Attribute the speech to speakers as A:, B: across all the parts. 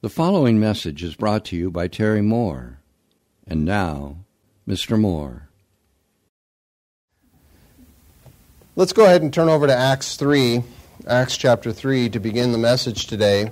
A: The following message is brought to you by Terry Moore. And now, Mr. Moore.
B: Let's go ahead and turn over to Acts chapter 3, to begin the message today.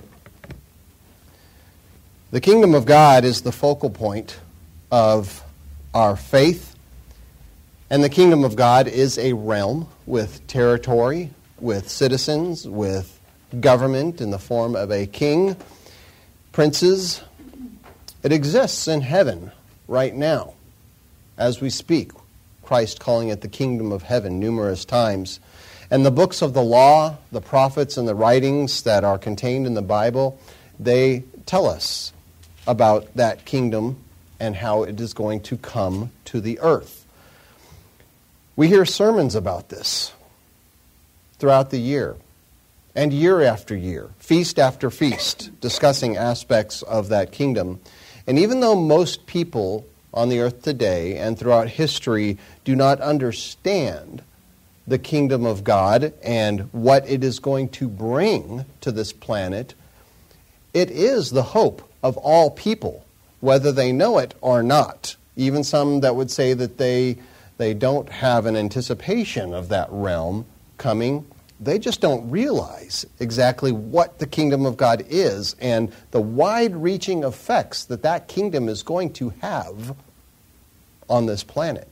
B: The kingdom of God is the focal point of our faith, and the kingdom of God is a realm with territory, with citizens, with government in the form of a king, princes. It exists in heaven right now as we speak. Christ calling it the kingdom of heaven numerous times. And the books of the law, the prophets, and the writings that are contained in the Bible, they tell us about that kingdom and how it is going to come to the earth. We hear sermons about this throughout the year. And year after year, feast after feast, discussing aspects of that kingdom. And even though most people on the earth today and throughout history do not understand the kingdom of God and what it is going to bring to this planet, it is the hope of all people, whether they know it or not. Even some that would say that they don't have an anticipation of that realm coming. They just don't realize exactly what the kingdom of God is and the wide-reaching effects that that kingdom is going to have on this planet.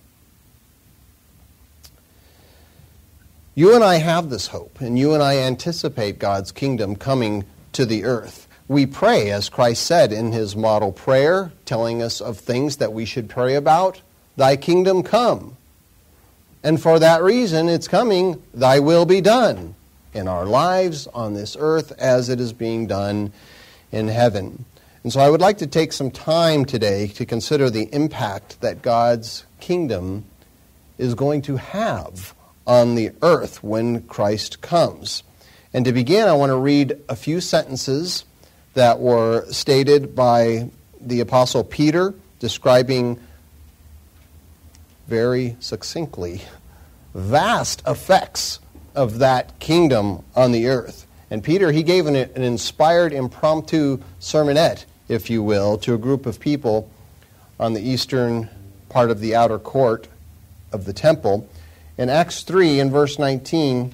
B: You and I have this hope, and you and I anticipate God's kingdom coming to the earth. We pray, as Christ said in his model prayer, telling us of things that we should pray about. Thy kingdom come. And for that reason, it's coming, thy will be done in our lives on this earth as it is being done in heaven. And so I would like to take some time today to consider the impact that God's kingdom is going to have on the earth when Christ comes. And to begin, I want to read a few sentences that were stated by the Apostle Peter, describing very succinctly vast effects of that kingdom on the earth. And Peter, he gave an inspired impromptu sermonette, if you will, to a group of people on the eastern part of the outer court of the temple. In Acts 3, in verse 19,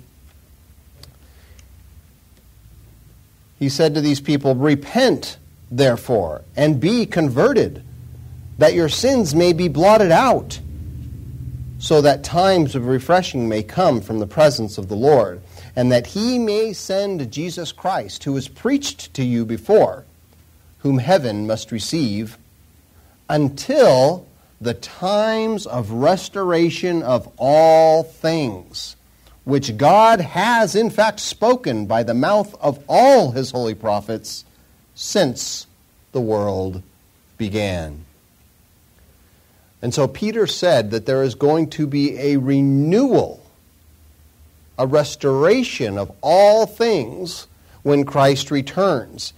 B: he said to these people, "Repent, therefore, and be converted, that your sins may be blotted out, so that times of refreshing may come from the presence of the Lord, and that he may send Jesus Christ, who was preached to you before, whom heaven must receive, until the times of restoration of all things, which God has in fact spoken by the mouth of all his holy prophets since the world began." And so Peter said that there is going to be a renewal, a restoration of all things when Christ returns.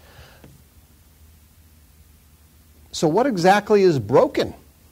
B: So what exactly is broken?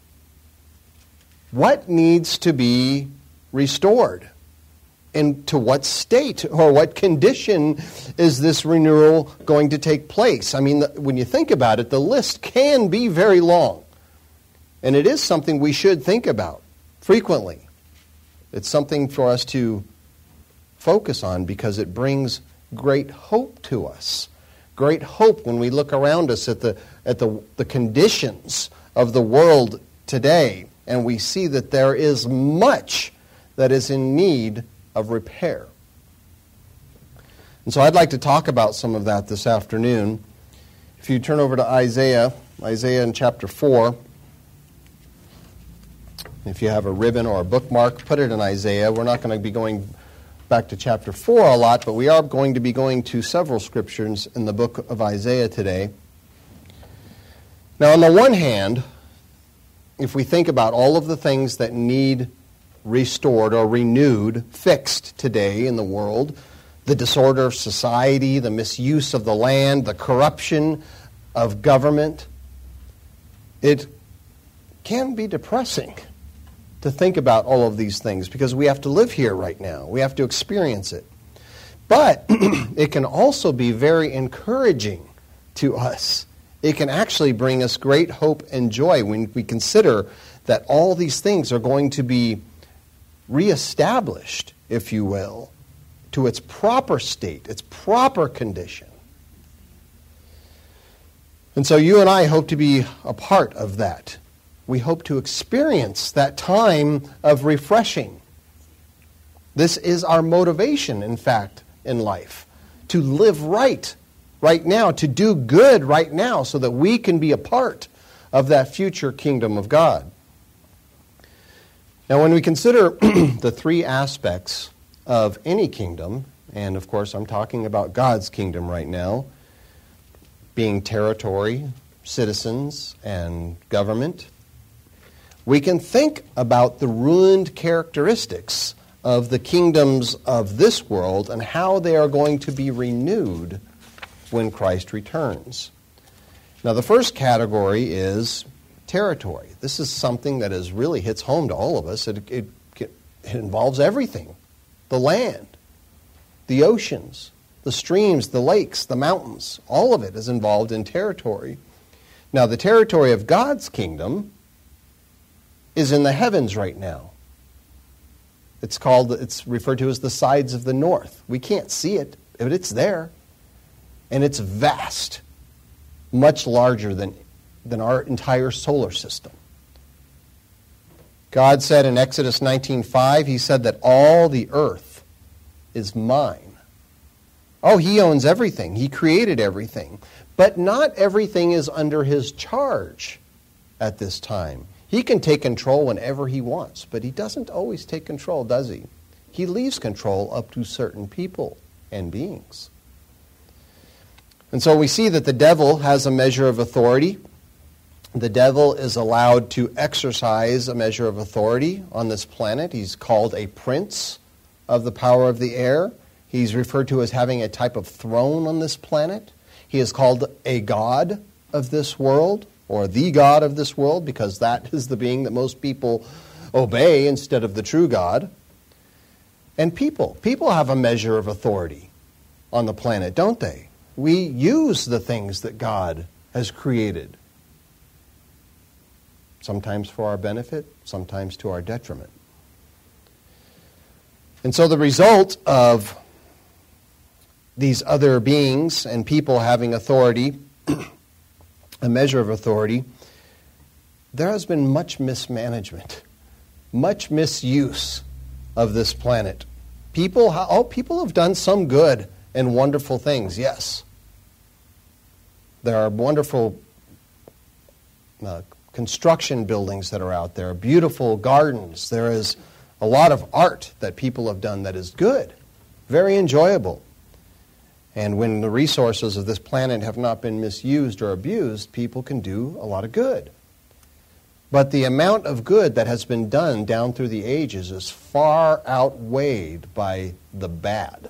B: What needs to be restored? And to what state or what condition is this renewal going to take place? I mean, when you think about it, the list can be very long. And it is something we should think about frequently. It's something for us to focus on because it brings great hope to us. Great hope when we look around us at the conditions of the world today, and we see that there is much that is in need of repair. And so I'd like to talk about some of that this afternoon. If you turn over to Isaiah in chapter 4, if you have a ribbon or a bookmark, put it in Isaiah. We're not going to be going back to chapter 4 a lot, but we are going to be going to several scriptures in the book of Isaiah today. Now, on the one hand, if we think about all of the things that need restored or renewed, fixed today in the world, the disorder of society, the misuse of the land, the corruption of government, it can be depressing to think about all of these things because we have to live here right now. We have to experience it. But it can also be very encouraging to us. It can actually bring us great hope and joy when we consider that all these things are going to be reestablished, if you will, to its proper state, its proper condition. And so you and I hope to be a part of that. We hope to experience that time of refreshing. This is our motivation, in fact, in life, to live right now, to do good right now, so that we can be a part of that future kingdom of God. Now, when we consider the three aspects of any kingdom, and of course I'm talking about God's kingdom right now, being territory, citizens, and government, we can think about the ruined characteristics of the kingdoms of this world and how they are going to be renewed when Christ returns. Now, the first category is territory. This is something that really hits home to all of us. It involves everything. The land, the oceans, the streams, the lakes, the mountains. All of it is involved in territory. Now, the territory of God's kingdom is in the heavens right now. It's referred to as the sides of the north. We can't see it, but it's there. And it's vast, much larger than our entire solar system. God said in Exodus 19:5, He said that all the earth is mine. Oh, He owns everything. He created everything. But not everything is under His charge at this time. He can take control whenever He wants, but He doesn't always take control, does He? He leaves control up to certain people and beings. And so we see that the devil has a measure of authority. The devil is allowed to exercise a measure of authority on this planet. He's called a prince of the power of the air. He's referred to as having a type of throne on this planet. He is called a god of this world, or the god of this world, because that is the being that most people obey instead of the true God. And people have a measure of authority on the planet, don't they? We use the things that God has created, sometimes for our benefit, sometimes to our detriment. And so the result of these other beings and people having authority, a measure of authority, there has been much mismanagement, much misuse of this planet. People have done some good and wonderful things, yes. There are wonderful construction buildings that are out there, beautiful gardens. There is a lot of art that people have done that is good, very enjoyable. And when the resources of this planet have not been misused or abused, people can do a lot of good. But the amount of good that has been done down through the ages is far outweighed by the bad.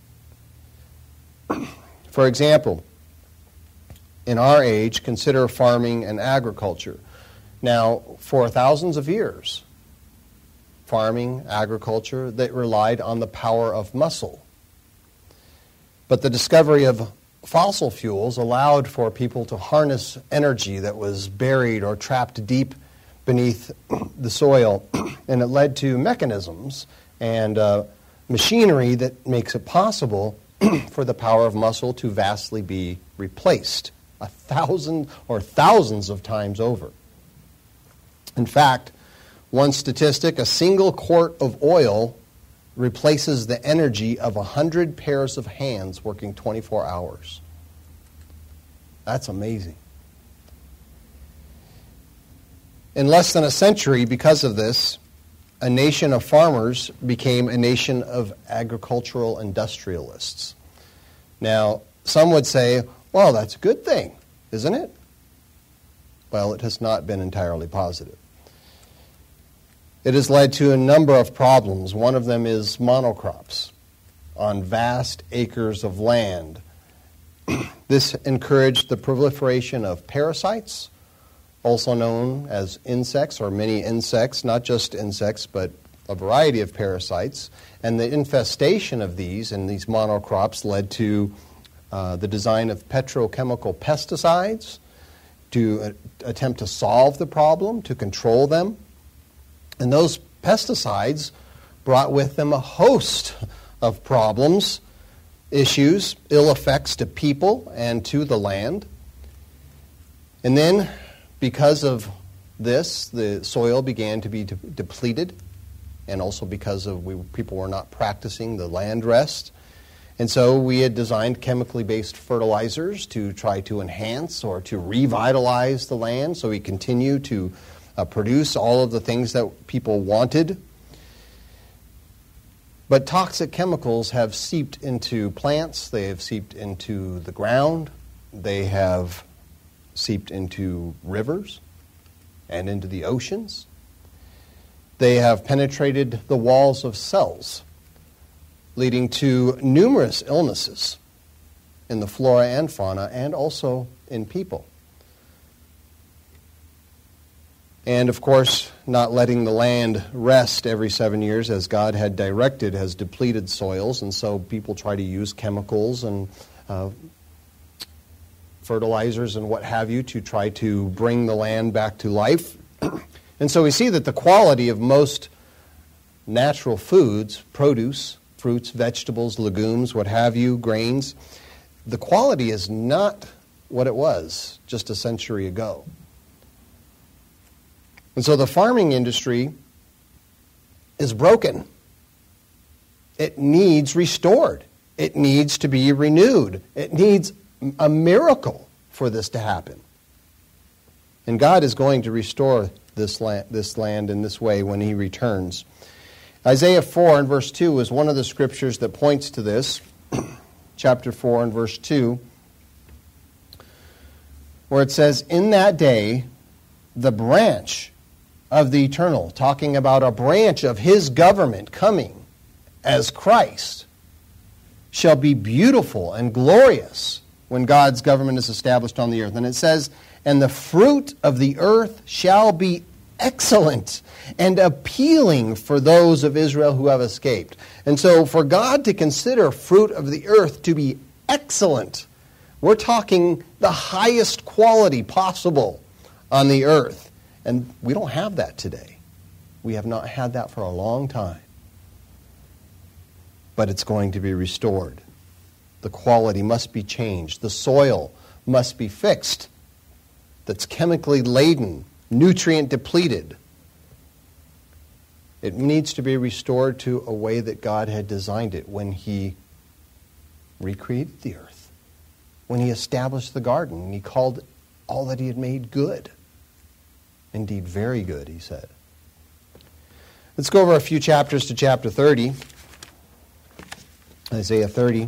B: For example, in our age, consider farming and agriculture. Now, for thousands of years, farming, agriculture, they relied on the power of muscle. But the discovery of fossil fuels allowed for people to harness energy that was buried or trapped deep beneath the soil, and it led to mechanisms and machinery that makes it possible for the power of muscle to vastly be replaced 1,000 or thousands of times over. In fact, one statistic, a single quart of oil replaces the energy of 100 pairs of hands working 24 hours. That's amazing. In less than a century, because of this, a nation of farmers became a nation of agricultural industrialists. Now, some would say, well, that's a good thing, isn't it? Well, it has not been entirely positive. It has led to a number of problems. One of them is monocrops on vast acres of land. This encouraged the proliferation of parasites, also known as insects, or many insects, not just insects, but a variety of parasites. And the infestation of these and these monocrops led to the design of petrochemical pesticides to attempt to solve the problem, to control them. And those pesticides brought with them a host of problems, issues, ill effects to people and to the land. And then, because of this, the soil began to be depleted, and also because of people were not practicing the land rest. And so we had designed chemically based fertilizers to try to enhance or to revitalize the land so we continue to produce all of the things that people wanted. But toxic chemicals have seeped into plants, they have seeped into the ground, they have seeped into rivers and into the oceans. They have penetrated the walls of cells, leading to numerous illnesses in the flora and fauna and also in people. And of course, not letting the land rest every 7 years as God had directed has depleted soils, and so people try to use chemicals and fertilizers and what have you to try to bring the land back to life. And so we see that the quality of most natural foods, produce, fruits, vegetables, legumes, what have you, grains, the quality is not what it was just a century ago. And so the farming industry is broken. It needs restored. It needs to be renewed. It needs a miracle for this to happen. And God is going to restore this land in this way when He returns. Isaiah 4 and verse 2 is one of the scriptures that points to this. Chapter 4 and verse 2, where it says, "In that day, the branch of the Eternal," talking about a branch of His government coming as Christ, "shall be beautiful and glorious when God's government is established on the earth." And it says, "And the fruit of the earth shall be excellent and appealing for those of Israel who have escaped." And so for God to consider fruit of the earth to be excellent, we're talking the highest quality possible on the earth. And we don't have that today. We have not had that for a long time. But it's going to be restored. The quality must be changed. The soil must be fixed. That's chemically laden, nutrient depleted. It needs to be restored to a way that God had designed it when He recreated the earth, when He established the garden, and He called all that He had made good. Indeed, very good, He said. Let's go over a few chapters to chapter 30. Isaiah 30.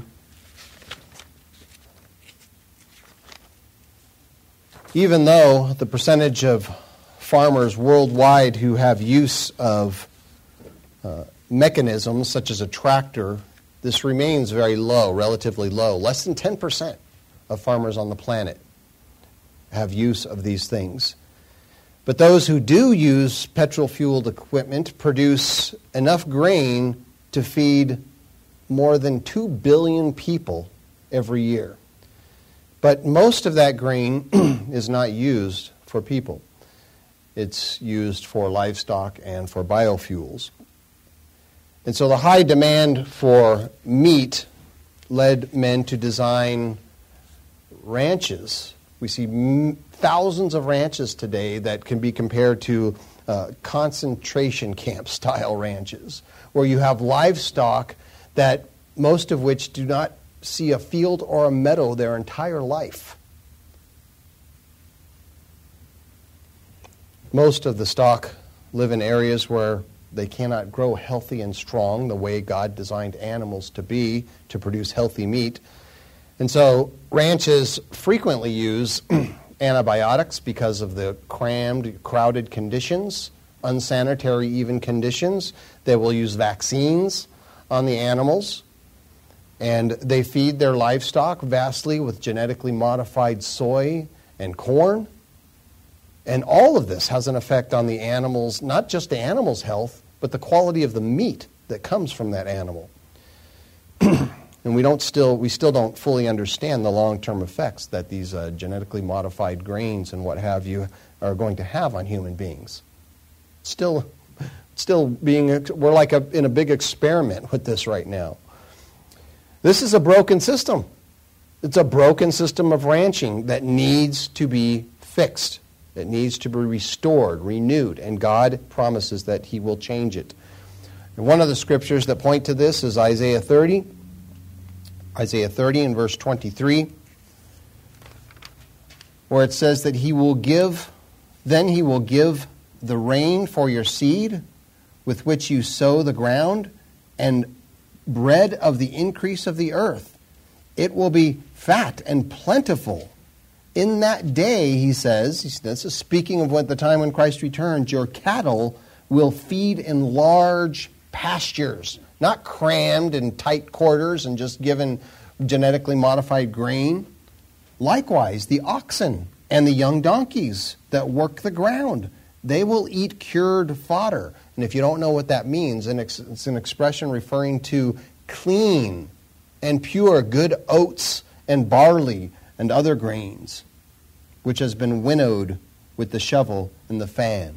B: Even though the percentage of farmers worldwide who have use of mechanisms such as a tractor, this remains very low, relatively low. Less than 10% of farmers on the planet have use of these things. But those who do use petrol-fueled equipment produce enough grain to feed more than 2 billion people every year. But most of that grain is not used for people. It's used for livestock and for biofuels. And so the high demand for meat led men to design ranches. We see thousands of ranches today that can be compared to concentration camp style ranches, where you have livestock that most of which do not see a field or a meadow their entire life. Most of the stock live in areas where they cannot grow healthy and strong the way God designed animals to be, to produce healthy meat. And so ranches frequently use antibiotics because of the crammed, crowded conditions, unsanitary even conditions. They will use vaccines on the animals. And they feed their livestock vastly with genetically modified soy and corn. And all of this has an effect on the animals, not just the animal's health, but the quality of the meat that comes from that animal. And we still don't fully understand the long-term effects that these genetically modified grains and what have you are going to have on human beings. We're like in a big experiment with this right now. This is a broken system. It's a broken system of ranching that needs to be fixed. It needs to be restored, renewed, and God promises that He will change it. And one of the scriptures that point to this is Isaiah 30. Isaiah 30 in verse 23, where it says that then He will give the rain for your seed, with which you sow the ground, and bread of the increase of the earth. It will be fat and plentiful. In that day, he says, this is speaking of the time when Christ returns, your cattle will feed in large pastures, not crammed in tight quarters and just given genetically modified grain. Likewise, the oxen and the young donkeys that work the ground, they will eat cured fodder. And if you don't know what that means, it's an expression referring to clean and pure good oats and barley and other grains, which has been winnowed with the shovel and the fan.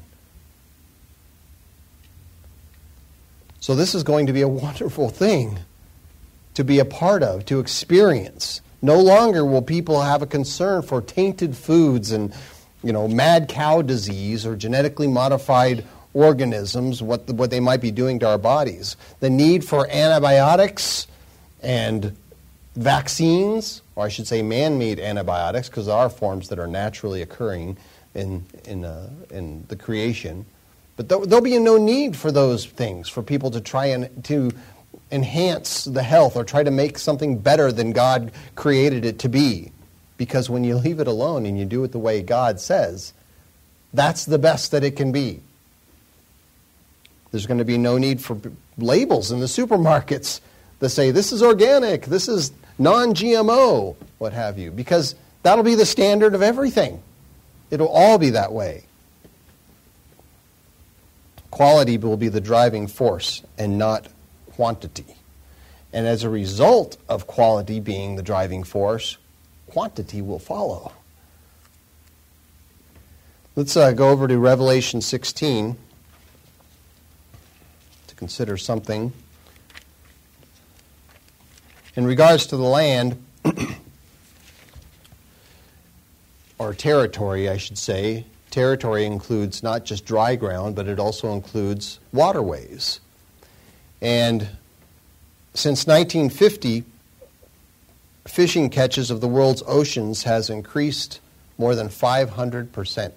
B: So this is going to be a wonderful thing to be a part of, to experience. No longer will people have a concern for tainted foods and, mad cow disease or genetically modified organisms, what they might be doing to our bodies. The need for antibiotics and vaccines, or I should say man-made antibiotics, because there are forms that are naturally occurring in the creation. But there'll be no need for those things, for people to try and to enhance the health or try to make something better than God created it to be. Because when you leave it alone and you do it the way God says, that's the best that it can be. There's going to be no need for labels in the supermarkets that say, this is organic, this is non-GMO, what have you, because that'll be the standard of everything. It'll all be that way. Quality will be the driving force and not quantity. And as a result of quality being the driving force, quantity will follow. Let's go over to Revelation 16 to consider something. In regards to the land, or territory, I should say, territory includes not just dry ground, but it also includes waterways. And since 1950, fishing catches of the world's oceans has increased more than 500%.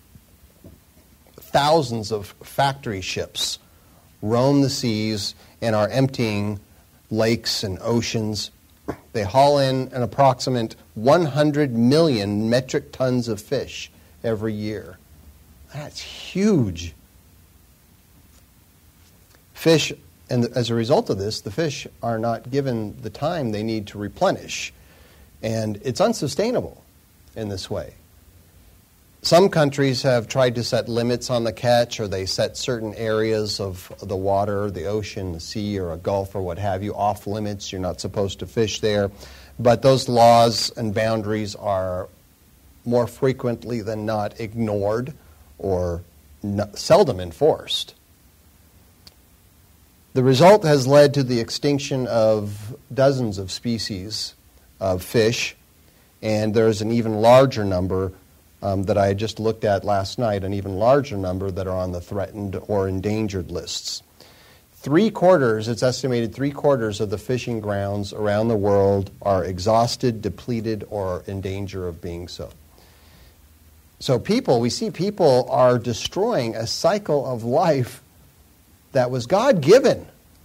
B: Thousands of factory ships roam the seas and are emptying lakes and oceans. They haul in an approximate 100 million metric tons of fish every year. That's huge. Fish, and as a result of this, the fish are not given the time they need to replenish. And it's unsustainable in this way. Some countries have tried to set limits on the catch, or they set certain areas of the water, the ocean, the sea, or a gulf, or what have you, off limits. You're not supposed to fish there. But those laws and boundaries are more frequently than not ignored or seldom enforced. The result has led to the extinction of dozens of species of fish, and there's an even larger number that I just looked at last night, an even larger number that are on the threatened or endangered lists. It's estimated 3/4 of the fishing grounds around the world are exhausted, depleted, or in danger of being so. So we see people are destroying a cycle of life that was God-given.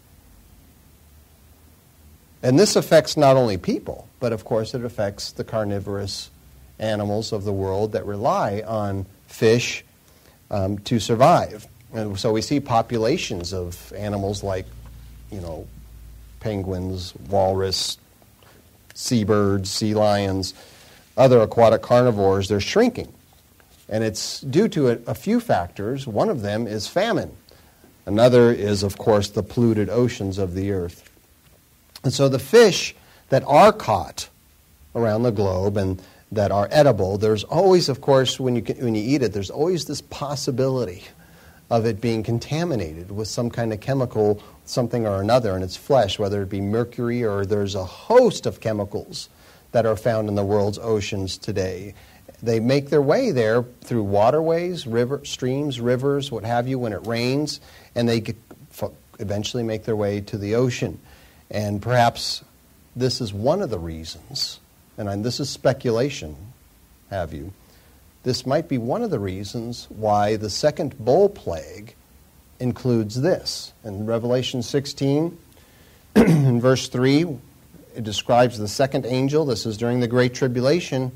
B: And this affects not only people, but of course it affects the carnivorous animals of the world that rely on fish to survive. And so we see populations of animals like, penguins, walrus, seabirds, sea lions, other aquatic carnivores, they're shrinking. And it's due to a few factors. One of them is famine. Another is, of course, the polluted oceans of the earth. And so the fish that are caught around the globe and that are edible, there's always, of course, when you eat it, there's always this possibility of it being contaminated with some kind of chemical, something or another in its flesh, whether it be mercury or there's a host of chemicals that are found in the world's oceans today. They make their way there through waterways, streams, rivers, what have you, when it rains, and they eventually make their way to the ocean. And perhaps this is one of the reasons, and this is speculation, this might be one of the reasons why the second bowl plague includes this. In Revelation 16, in verse 3, it describes the second angel. This is during the Great Tribulation,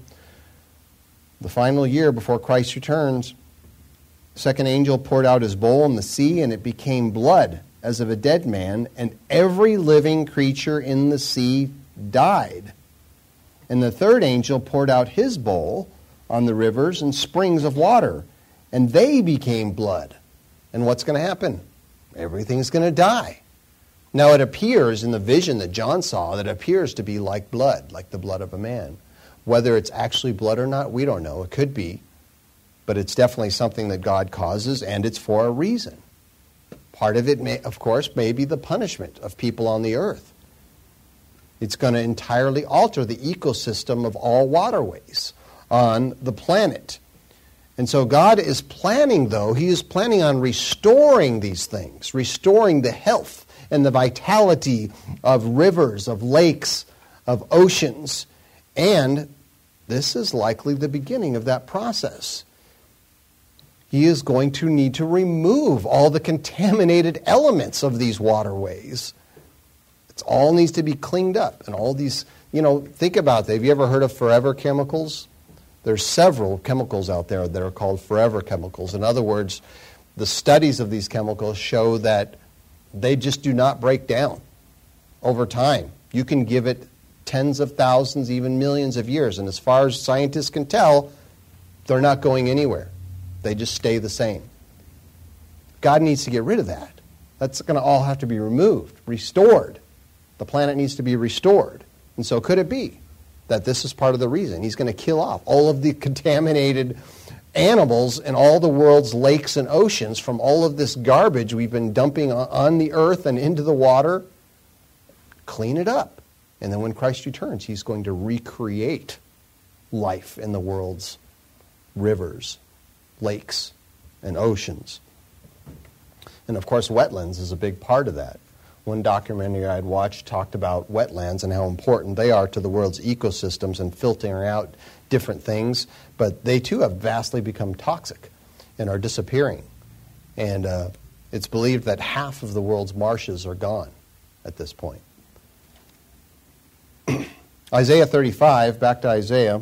B: the final year before Christ returns. The second angel poured out his bowl in the sea, and it became blood as of a dead man, and every living creature in the sea died. And the third angel poured out his bowl on the rivers and springs of water, and they became blood. And what's going to happen? Everything's going to die. Now it appears in the vision that John saw that it appears to be like blood, like the blood of a man. Whether it's actually blood or not, we don't know. It could be. But it's definitely something that God causes, and it's for a reason. Part of it, of course, may be the punishment of people on the earth. It's going to entirely alter the ecosystem of all waterways on the planet. And so God is planning, though, He is planning on restoring these things, restoring the health and the vitality of rivers, of lakes, of oceans. And this is likely the beginning of that process. He is going to need to remove all the contaminated elements of these waterways. It all needs to be cleaned up. And all these, think about that. Have you ever heard of forever chemicals? There's several chemicals out there that are called forever chemicals. In other words, the studies of these chemicals show that they just do not break down over time. You can give it tens of thousands, even millions of years. And as far as scientists can tell, they're not going anywhere. They just stay the same. God needs to get rid of that. That's going to all have to be removed, restored. The planet needs to be restored. And so could it be that this is part of the reason? He's going to kill off all of the contaminated animals in all the world's lakes and oceans from all of this garbage we've been dumping on the earth and into the water. Clean it up. And then when Christ returns, He's going to recreate life in the world's rivers, lakes, and oceans. And of course, wetlands is a big part of that. One documentary I'd watched talked about wetlands and how important they are to the world's ecosystems and filtering out different things, but they too have vastly become toxic and are disappearing. And it's believed that half of the world's marshes are gone at this point. Isaiah 35, back to Isaiah.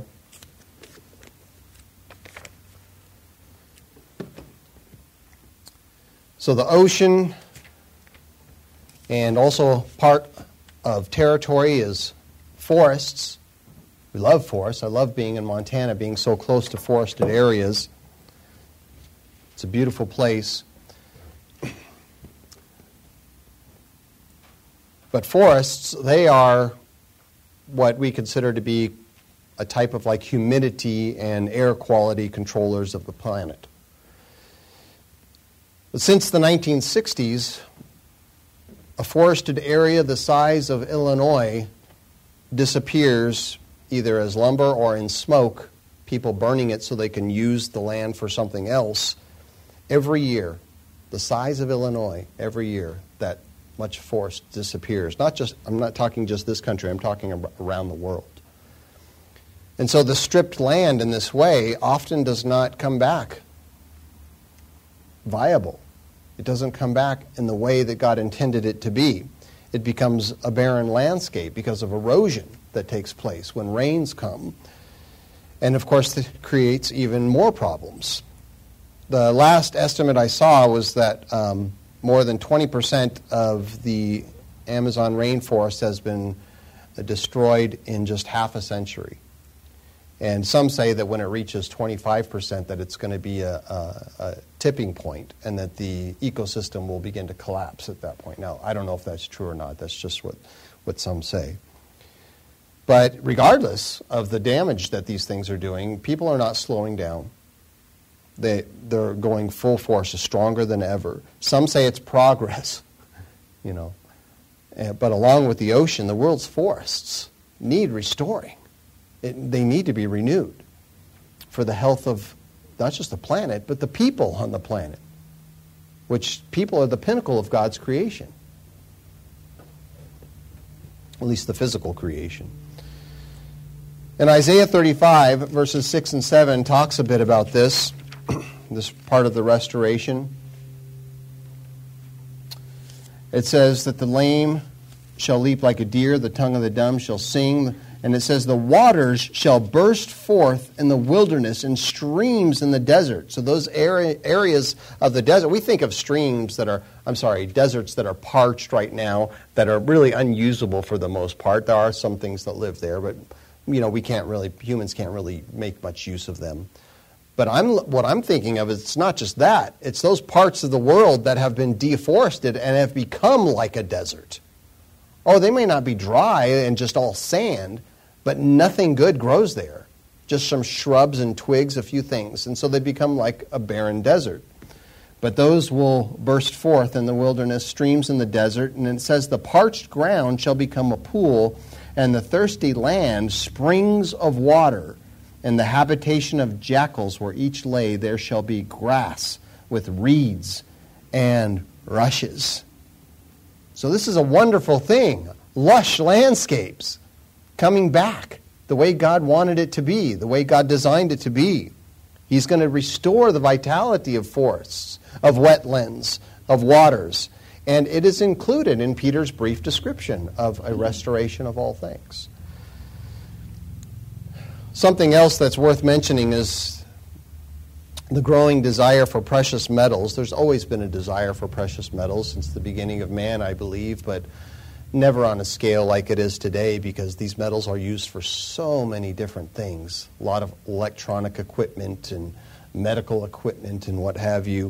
B: So the ocean and also part of territory is forests. We love forests. I love being in Montana, being so close to forested areas. It's a beautiful place. But forests, they are what we consider to be a type of like humidity and air quality controllers of the planet. But since the 1960s, a forested area the size of Illinois disappears either as lumber or in smoke, people burning it so they can use the land for something else. Every year, the size of Illinois, every year, that much forest disappears. I'm not talking just this country, I'm talking around the world. And so the stripped land in this way often does not come back viable. It doesn't come back in the way that God intended it to be. It becomes a barren landscape because of erosion that takes place when rains come. And of course, it creates even more problems. The last estimate I saw was that more than 20% of the Amazon rainforest has been destroyed in just half a century. And some say that when it reaches 25%, that it's going to be a tipping point and that the ecosystem will begin to collapse at that point. Now, I don't know if that's true or not. That's just what what some say. But regardless of the damage that these things are doing, people are not slowing down. They're going full force, stronger than ever. Some say it's progress, you know. But along with the ocean, the world's forests need restoring. They need to be renewed for the health of not just the planet, but the people on the planet, which people are the pinnacle of God's creation, at least the physical creation. And Isaiah 35, verses 6 and 7, talks a bit about this part of the restoration. It says that the lame shall leap like a deer, the tongue of the dumb shall sing, and it says the waters shall burst forth in the wilderness and streams in the desert. So those areas of the desert, we think of streams that are, deserts that are parched right now, that are really unusable for the most part. There are some things that live there, but humans can't really make much use of them. But what I'm thinking of is it's not just that. It's those parts of the world that have been deforested and have become like a desert. Oh, they may not be dry and just all sand, but nothing good grows there. Just some shrubs and twigs, a few things. And so they become like a barren desert. But those will burst forth in the wilderness, streams in the desert. And it says the parched ground shall become a pool, and the thirsty land springs of water. In the habitation of jackals where each lay, there shall be grass with reeds and rushes. So this is a wonderful thing. Lush landscapes coming back the way God wanted it to be, the way God designed it to be. He's going to restore the vitality of forests, of wetlands, of waters. And it is included in Peter's brief description of a restoration of all things. Something else that's worth mentioning is the growing desire for precious metals. There's always been a desire for precious metals since the beginning of man, I believe, but never on a scale like it is today, because these metals are used for so many different things. A lot of electronic equipment and medical equipment and what have you.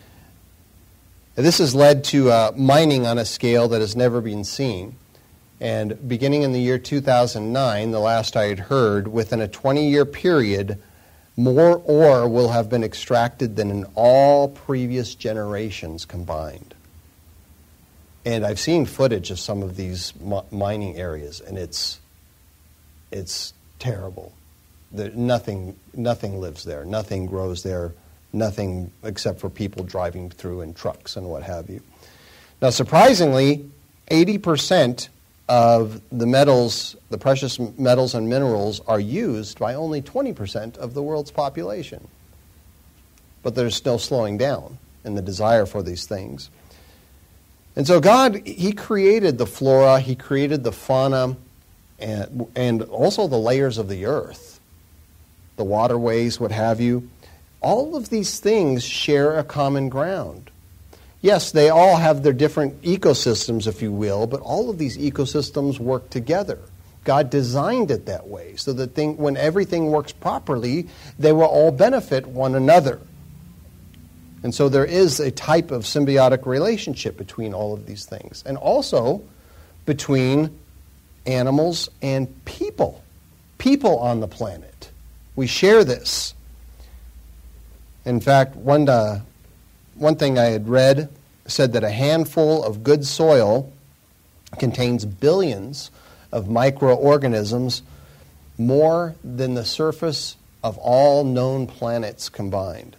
B: This has led to mining on a scale that has never been seen. And beginning in the year 2009, the last I had heard, within a 20-year period, more ore will have been extracted than in all previous generations combined. And I've seen footage of some of these mining areas, and it's terrible. Nothing lives there. Nothing grows there. Nothing except for people driving through in trucks and what have you. Now, surprisingly, 80% of the metals, the precious metals and minerals, are used by only 20% of the world's population. But there's no slowing down in the desire for these things. And so God, He created the flora, He created the fauna, and also the layers of the earth, the waterways, what have you. All of these things share a common ground. Yes, they all have their different ecosystems, if you will, but all of these ecosystems work together. God designed it that way, so that when everything works properly, they will all benefit one another. And so there is a type of symbiotic relationship between all of these things, and also between animals and people on the planet. We share this. In fact, one thing I had read said that a handful of good soil contains billions of microorganisms, more than the surface of all known planets combined.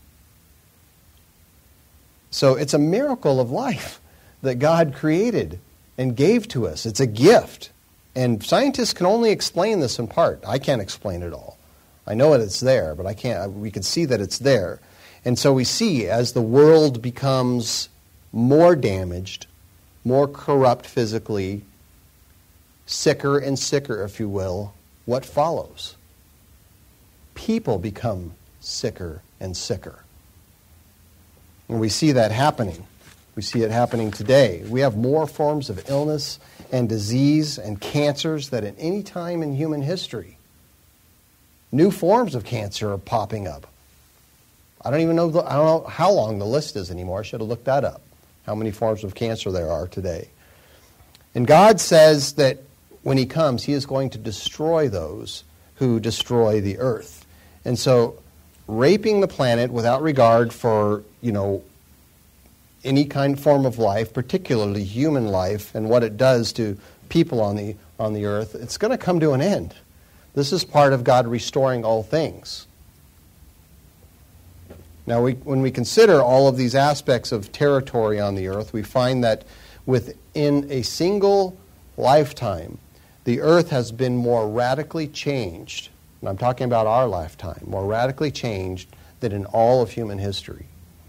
B: So it's a miracle of life that God created and gave to us. It's a gift. And scientists can only explain this in part. I can't explain it all. I know it's there, but I can't. We can see that it's there. And so we see, as the world becomes more damaged, more corrupt physically, sicker and sicker, if you will, what follows? People become sicker and sicker. And we see that happening. We see it happening today. We have more forms of illness and disease and cancers than at any time in human history. New forms of cancer are popping up. I don't know how long the list is anymore. I should have looked that up, how many forms of cancer there are today. And God says that when he comes, he is going to destroy those who destroy the earth. And so raping the planet without regard for, any kind form of life, particularly human life, and what it does to people on the earth, it's going to come to an end. This is part of God restoring all things. Now, when we consider all of these aspects of territory on the earth, we find that within a single lifetime, the earth has been more radically changed, and I'm talking about our lifetime, more radically changed than in all of human history.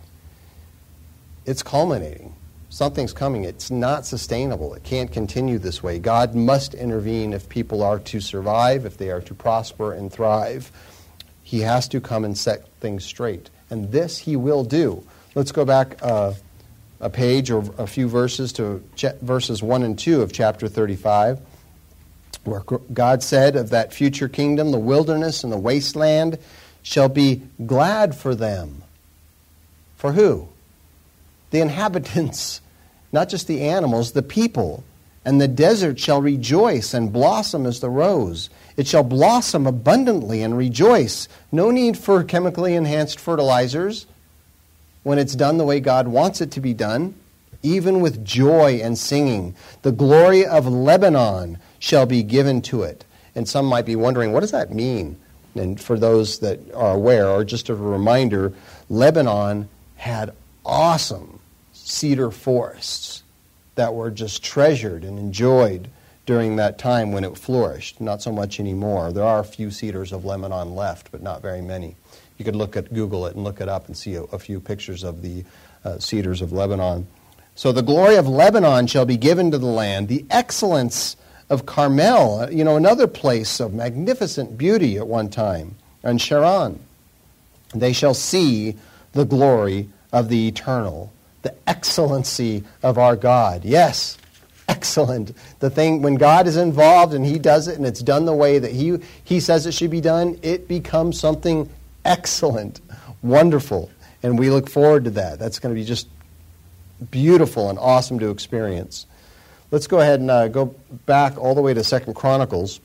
B: It's culminating. Something's coming. It's not sustainable. It can't continue this way. God must intervene if people are to survive, if they are to prosper and thrive. He has to come and set things straight. And this he will do. Let's go back a page or a few verses to verses 1 and 2 of chapter 35, where God said of that future kingdom, the wilderness and the wasteland shall be glad for them. For who? The inhabitants, not just the animals, the people. And the desert shall rejoice and blossom as the rose. It shall blossom abundantly and rejoice. No need for chemically enhanced fertilizers when it's done the way God wants it to be done, even with joy and singing. The glory of Lebanon shall be given to it. And some might be wondering, what does that mean? And for those that are aware, or just a reminder, Lebanon had awesome cedar forests that were just treasured and enjoyed during that time when it flourished. Not so much anymore. There are a few cedars of Lebanon left, but not very many. You could Google it and look it up and see a few pictures of the cedars of Lebanon. So the glory of Lebanon shall be given to the land. The excellence of Carmel, another place of magnificent beauty at one time, and Sharon. They shall see the glory of the eternal, the excellency of our God. Yes, excellent. The thing, when God is involved and he does it and it's done the way that he says it should be done, it becomes something excellent, wonderful. And we look forward to that. That's going to be just beautiful and awesome to experience. Let's go ahead and go back all the way to 2 Chronicles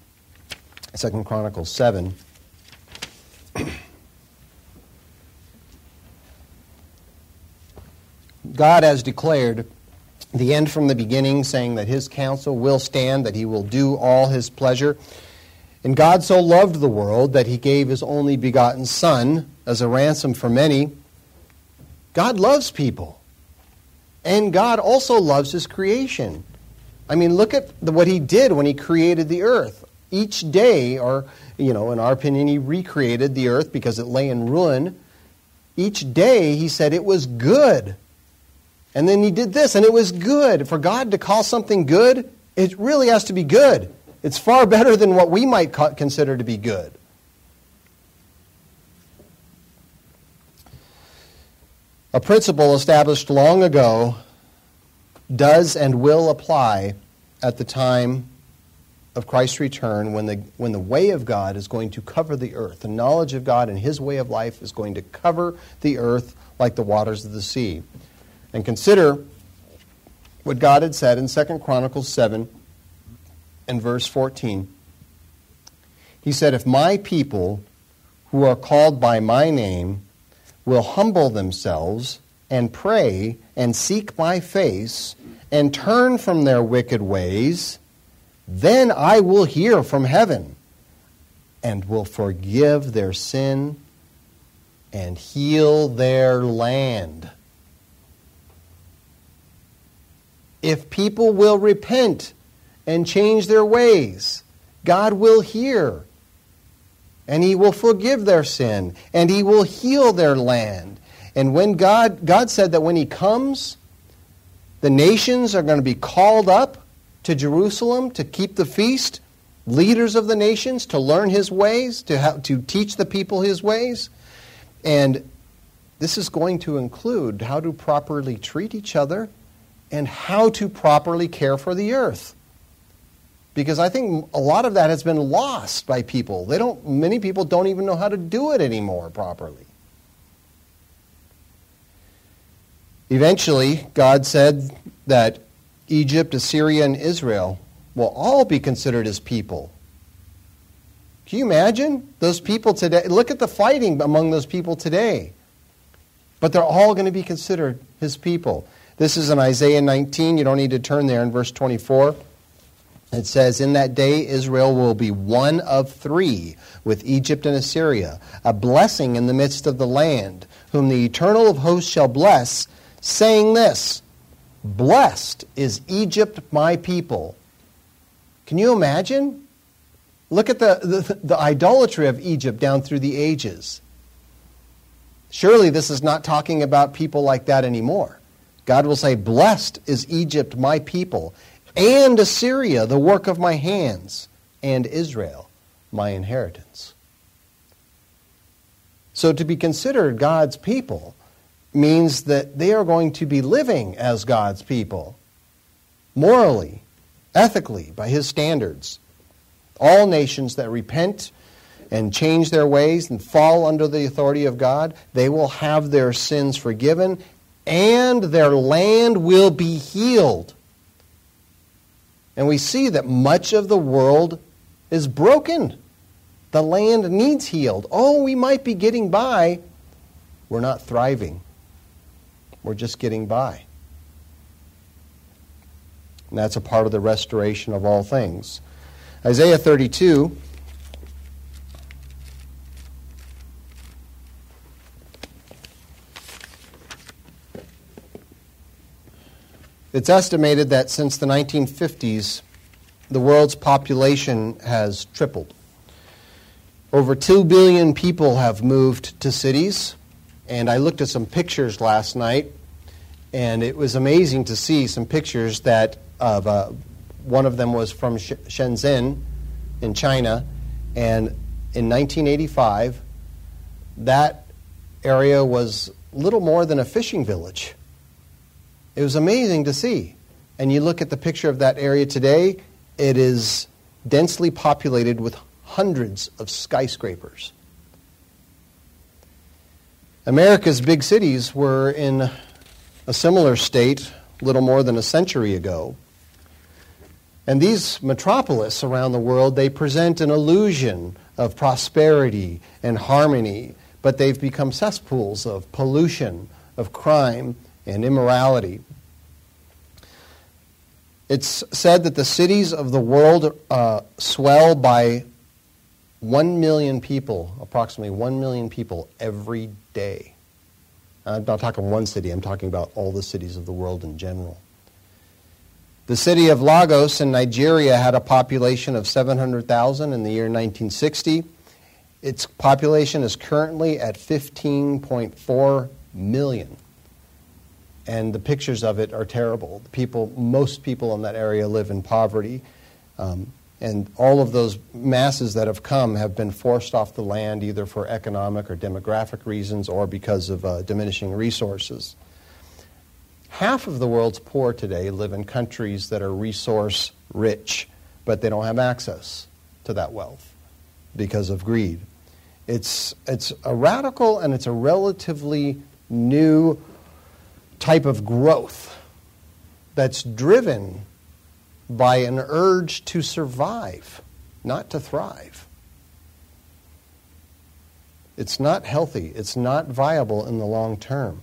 B: 7. God has declared the end from the beginning, saying that his counsel will stand, that he will do all his pleasure. And God so loved the world that he gave his only begotten Son as a ransom for many. God loves people. And God also loves his creation. I mean, look at what he did when he created the earth. Each day, or, in our opinion, he recreated the earth because it lay in ruin. Each day, he said it was good. And then he did this, and it was good. For God to call something good, it really has to be good. It's far better than what we might consider to be good. A principle established long ago does and will apply at the time of Christ's return, when the way of God is going to cover the earth. The knowledge of God and his way of life is going to cover the earth like the waters of the sea. And consider what God had said in 2 Chronicles 7 and verse 14. He said, if my people who are called by my name will humble themselves and pray and seek my face and turn from their wicked ways, then I will hear from heaven and will forgive their sin and heal their land. If people will repent and change their ways, God will hear, and he will forgive their sin, and he will heal their land. And when God said that when he comes, the nations are going to be called up to Jerusalem to keep the feast, leaders of the nations to learn his ways, to teach the people his ways. And this is going to include how to properly treat each other and how to properly care for the earth. Because I think a lot of that has been lost by people. Many people don't even know how to do it anymore properly. Eventually, God said that Egypt, Assyria, and Israel will all be considered as people. Can you imagine those people today? Look at the fighting among those people today. But they're all going to be considered his people. This is in Isaiah 19. You don't need to turn there in verse 24. It says, "In that day Israel will be one of three with Egypt and Assyria, a blessing in the midst of the land, whom the Eternal of hosts shall bless, saying this, Blessed is Egypt my people." Can you imagine? Look at the idolatry of Egypt down through the ages. Surely this is not talking about people like that anymore. God will say, "Blessed is Egypt my people, and Assyria the work of my hands, and Israel my inheritance." So to be considered God's people means that they are going to be living as God's people, morally, ethically, by his standards. All nations that repent and change their ways and fall under the authority of God, they will have their sins forgiven, and their land will be healed. And we see that much of the world is broken. The land needs healed. Oh, we might be getting by. We're not thriving. We're just getting by. And that's a part of the restoration of all things. Isaiah 32. It's estimated that since the 1950s, the world's population has tripled. Over 2 billion people have moved to cities, and I looked at some pictures last night, and it was amazing to see some pictures that one of them was from Shenzhen in China, and in 1985, that area was little more than a fishing village. It was amazing to see. And you look at the picture of that area today, it is densely populated with hundreds of skyscrapers. America's big cities were in a similar state little more than a century ago. And these metropolis around the world, they present an illusion of prosperity and harmony, but they've become cesspools of pollution, of crime, and immorality. It's said that the cities of the world swell by 1 million people, approximately 1 million people every day. I'm not talking one city, I'm talking about all the cities of the world in general. The city of Lagos in Nigeria had a population of 700,000 in the year 1960. Its population is currently at 15.4 million. And the pictures of it are terrible. Most people in that area live in poverty. And all of those masses that have come have been forced off the land either for economic or demographic reasons or because of diminishing resources. Half of the world's poor today live in countries that are resource rich, but they don't have access to that wealth because of greed. It's a radical and it's a relatively new type of growth that's driven by an urge to survive, not to thrive. It's not healthy. It's not viable in the long term.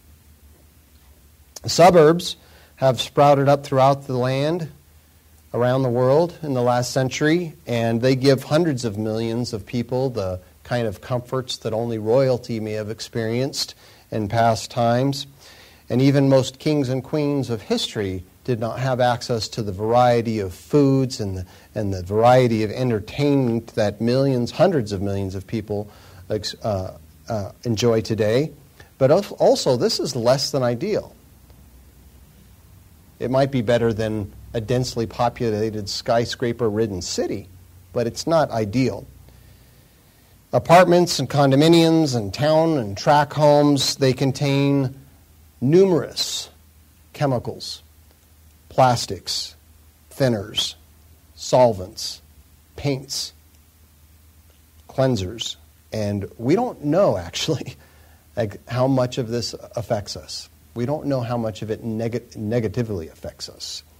B: Suburbs have sprouted up throughout the land around the world in the last century, and they give hundreds of millions of people the kind of comforts that only royalty may have experienced in past times. And even most kings and queens of history did not have access to the variety of foods and the variety of entertainment that millions, hundreds of millions of people enjoy today. But also, this is less than ideal. It might be better than a densely populated, skyscraper-ridden city, but it's not ideal. Apartments and condominiums and town and tract homes, they contain numerous chemicals, plastics, thinners, solvents, paints, cleansers, and we don't know actually how much of this affects us. We don't know how much of it negatively affects us.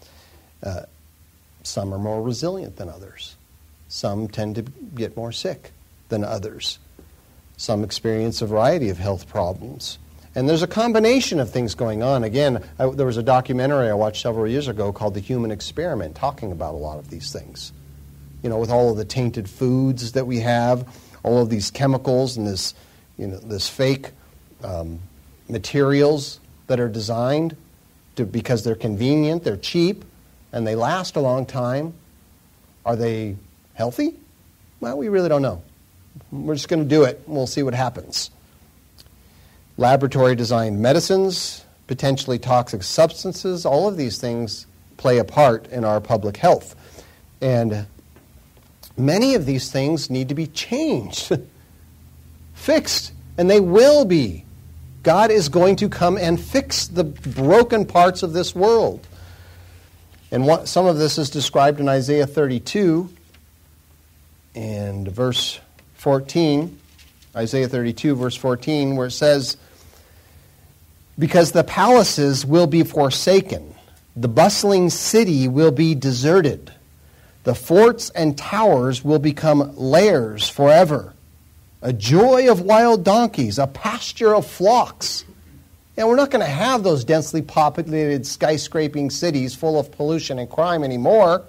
B: Some are more resilient than others. Some tend to get more sick than others. Some experience a variety of health problems. And there's a combination of things going on. Again, there was a documentary I watched several years ago called The Human Experiment, talking about a lot of these things. You know, with all of the tainted foods that we have, all of these chemicals and this fake materials that are designed because they're convenient, they're cheap, and they last a long time. Are they healthy? Well, we really don't know. We're just going to do it, and we'll see what happens. Laboratory-designed medicines, potentially toxic substances, all of these things play a part in our public health. And many of these things need to be changed, fixed, and they will be. God is going to come and fix the broken parts of this world. And some of this is described in Isaiah 32 and verse 14. Isaiah 32, verse 14, where it says, "Because the palaces will be forsaken, the bustling city will be deserted. The forts and towers will become lairs forever. A joy of wild donkeys, a pasture of flocks." And we're not going to have those densely populated skyscraping cities full of pollution and crime anymore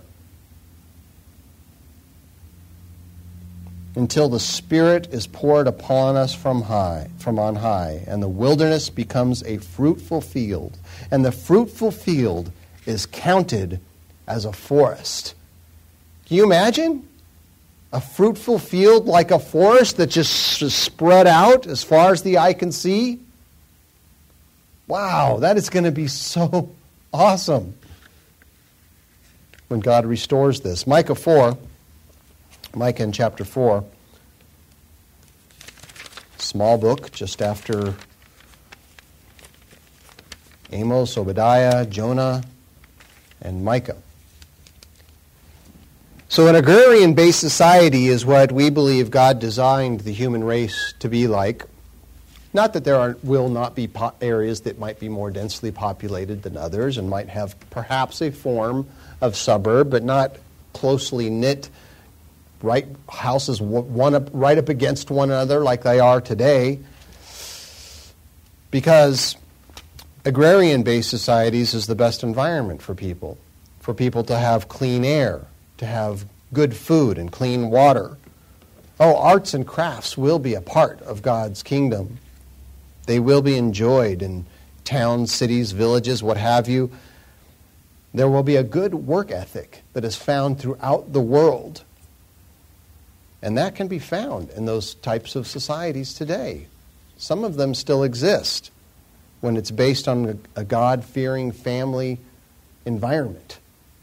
B: until the Spirit is poured upon us from on high, and the wilderness becomes a fruitful field, and the fruitful field is counted as a forest. Can you imagine? A fruitful field like a forest that just spread out as far as the eye can see? Wow, that is going to be so awesome when God restores this. Micah in chapter 4, small book just after Amos, Obadiah, Jonah, and Micah. So an agrarian-based society is what we believe God designed the human race to be like. Not that there will not be areas that might be more densely populated than others and might have perhaps a form of suburb, but not closely knit houses right up against one another like they are today. Because agrarian-based societies is the best environment for people to have clean air, to have good food and clean water. Oh, arts and crafts will be a part of God's kingdom. They will be enjoyed in towns, cities, villages, what have you. There will be a good work ethic that is found throughout the world. And that can be found in those types of societies today. Some of them still exist when it's based on a God-fearing family environment.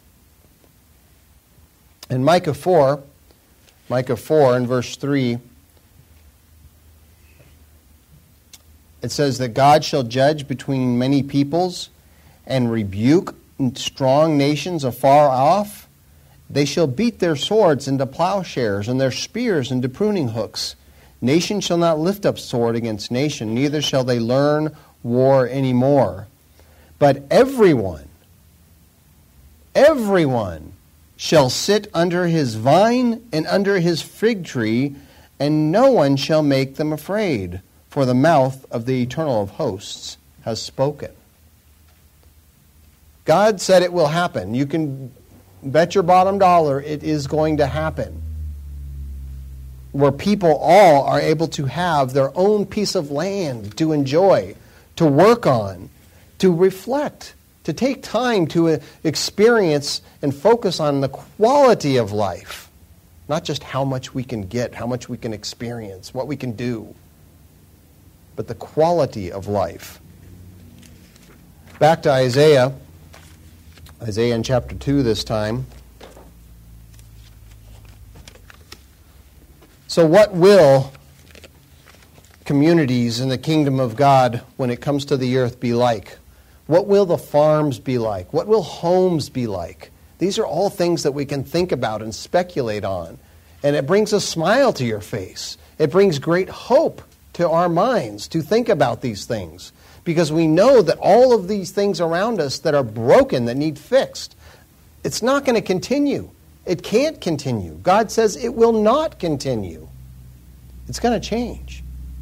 B: In Micah 4 in verse 3, it says that God shall judge between many peoples and rebuke strong nations afar off. They shall beat their swords into plowshares and their spears into pruning hooks. Nation shall not lift up sword against nation, neither shall they learn war anymore. But everyone shall sit under his vine and under his fig tree, and no one shall make them afraid, for the mouth of the Eternal of hosts has spoken. God said it will happen. You can bet your bottom dollar it is going to happen. Where people all are able to have their own piece of land to enjoy, to work on, to reflect, to take time to experience and focus on the quality of life. Not just how much we can get, how much we can experience, what we can do, but the quality of life. Back to Isaiah in chapter 2 this time. So what will communities in the kingdom of God when it comes to the earth be like? What will the farms be like? What will homes be like? These are all things that we can think about and speculate on. And it brings a smile to your face. It brings great hope to our minds to think about these things. Because we know that all of these things around us that are broken, that need fixed, It's not going to continue. It can't continue. God says it will not continue. It's going to change.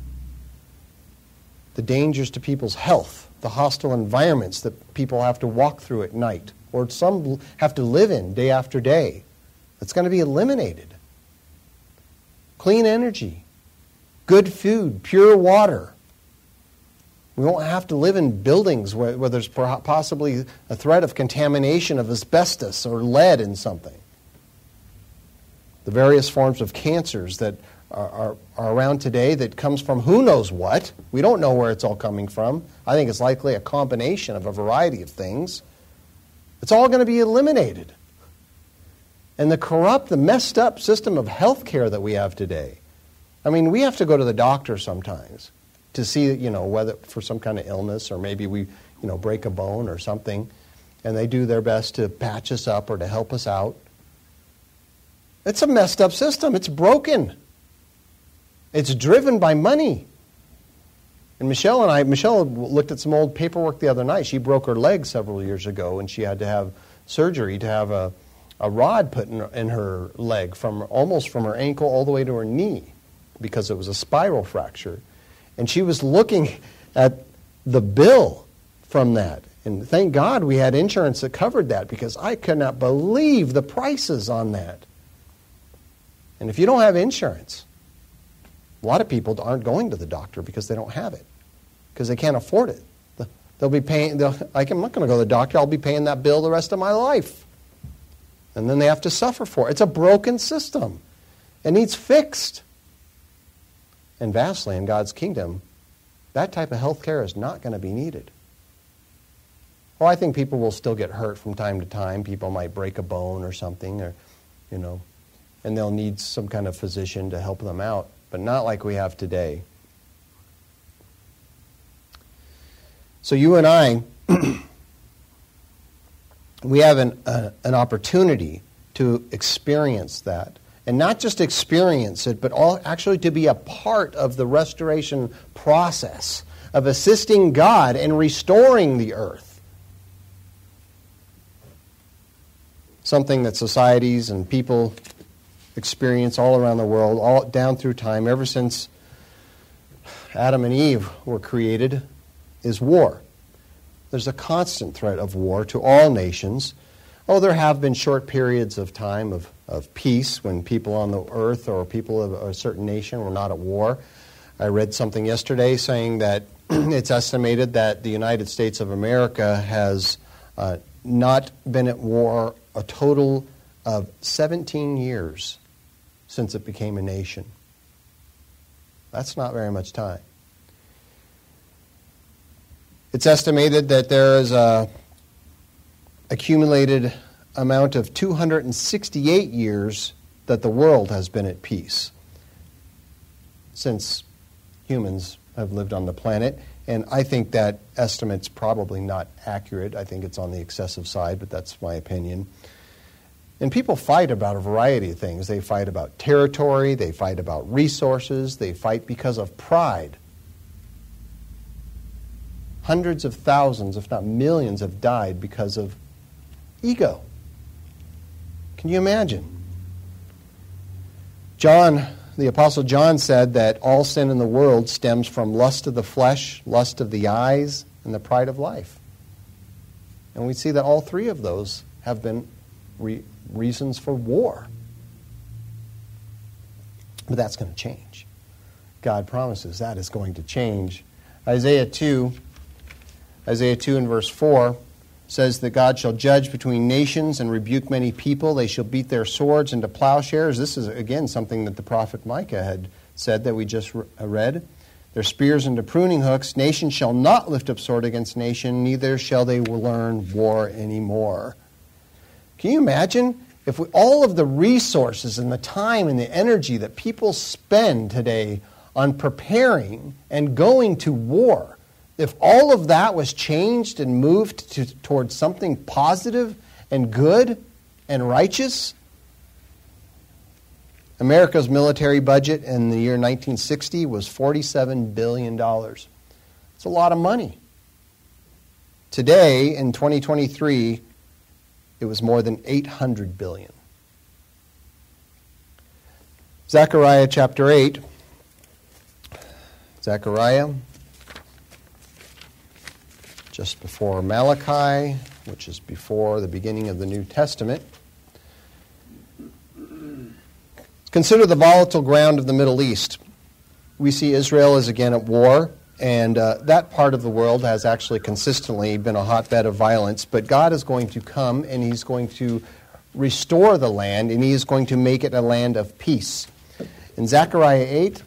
B: The dangers to people's health, the hostile environments that people have to walk through at night, or some have to live in day after day, it's going to be eliminated. Clean energy, good food, pure water. We won't have to live in buildings where there's possibly a threat of contamination of asbestos or lead in something. The various forms of cancers that are around today that comes from who knows what. We don't know where it's all coming from. I think it's likely a combination of a variety of things. It's all going to be eliminated. And the corrupt, the messed up system of health care that we have today. I mean, we have to go to the doctor sometimes to see, whether for some kind of illness, or maybe we, break a bone or something, and they do their best to patch us up or to help us out. It's a messed up system. It's broken. It's driven by money. And Michelle looked at some old paperwork the other night. She broke her leg several years ago, and she had to have surgery to have a rod put in her leg almost from her ankle all the way to her knee because it was a spiral fracture. And she was looking at the bill from that. And thank God we had insurance that covered that, because I could not believe the prices on that. And if you don't have insurance, a lot of people aren't going to the doctor because they don't have it, because they can't afford it. They'll be paying, I'm not going to go to the doctor, I'll be paying that bill the rest of my life. And then they have to suffer for it. It's a broken system. It needs fixed. And vastly in God's kingdom, that type of health care is not going to be needed. Well, I think people will still get hurt from time to time. People might break a bone or something, or, and they'll need some kind of physician to help them out, but not like we have today. So you and I, we have an opportunity to experience that. And not just experience it, but actually to be a part of the restoration process of assisting God in restoring the earth. Something that societies and people experience all around the world, all down through time, ever since Adam and Eve were created, is war. There's a constant threat of war to all nations. Oh, there have been short periods of time of peace when people on the earth or people of a certain nation were not at war. I read something yesterday saying that it's estimated that the United States of America has not been at war a total of 17 years since it became a nation. That's not very much time. It's estimated that there is a accumulated amount of 268 years that the world has been at peace since humans have lived on the planet. And I think that estimate's probably not accurate. I think it's on the excessive side, but that's my opinion. And people fight about a variety of things. They fight about territory, they fight about resources, they fight because of pride. Hundreds of thousands, if not millions, have died because of ego. Can you imagine? The Apostle John said that all sin in the world stems from lust of the flesh, lust of the eyes, and the pride of life. And we see that all three of those have been reasons for war. But that's going to change. God promises that is going to change. Isaiah 2 in verse 4 says that God shall judge between nations and rebuke many people. They shall beat their swords into plowshares. This is, again, something that the prophet Micah had said that we just read. Their spears into pruning hooks. Nation shall not lift up sword against nation, neither shall they learn war anymore. Can you imagine if all of the resources and the time and the energy that people spend today on preparing and going to war, if all of that was changed and moved towards something positive and good and righteous? America's military budget in the year 1960 was $47 billion. It's a lot of money. Today, in 2023, it it was more than 800 billion. Zechariah chapter 8. Zechariah, just before Malachi, which is before the beginning of the New Testament. Consider the volatile ground of the Middle East. We see Israel is again at war, and that part of the world has actually consistently been a hotbed of violence, but God is going to come and He's going to restore the land, and He is going to make it a land of peace. In Zechariah 8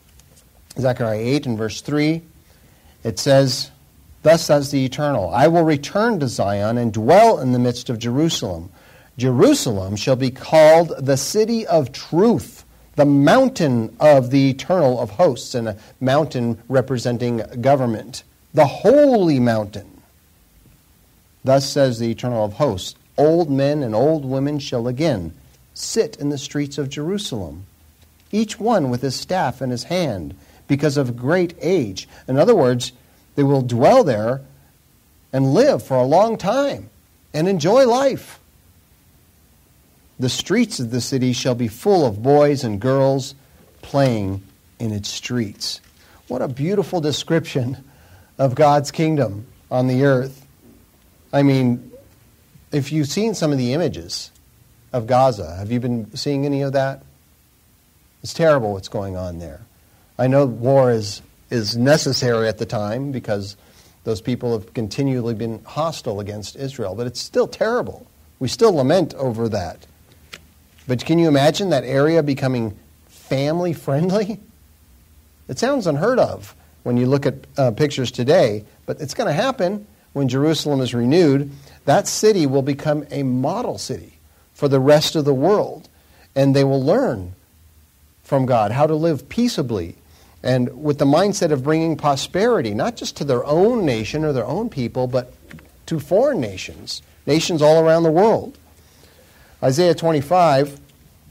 B: in verse 3, it says, "Thus says the Eternal, I will return to Zion and dwell in the midst of Jerusalem. Jerusalem shall be called the city of truth, the mountain of the Eternal of hosts," and a mountain representing government, the holy mountain. Thus says the Eternal of hosts, old men and old women shall again sit in the streets of Jerusalem, each one with his staff in his hand, because of great age. In other words, they will dwell there and live for a long time and enjoy life. The streets of the city shall be full of boys and girls playing in its streets. What a beautiful description of God's kingdom on the earth. I mean, if you've seen some of the images of Gaza, have you been seeing any of that? It's terrible what's going on there. I know war is necessary at the time because those people have continually been hostile against Israel, but it's still terrible. We still lament over that. But can you imagine that area becoming family-friendly? It sounds unheard of when you look at pictures today, but it's going to happen when Jerusalem is renewed. That city will become a model city for the rest of the world, and they will learn from God how to live peaceably and with the mindset of bringing prosperity, not just to their own nation or their own people, but to foreign nations, nations all around the world. Isaiah 25.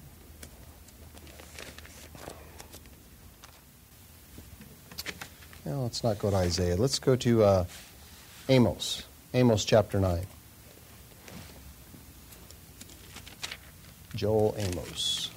B: Well, let's not go to Isaiah. Let's go to Amos. Amos chapter 9. Joel Amos.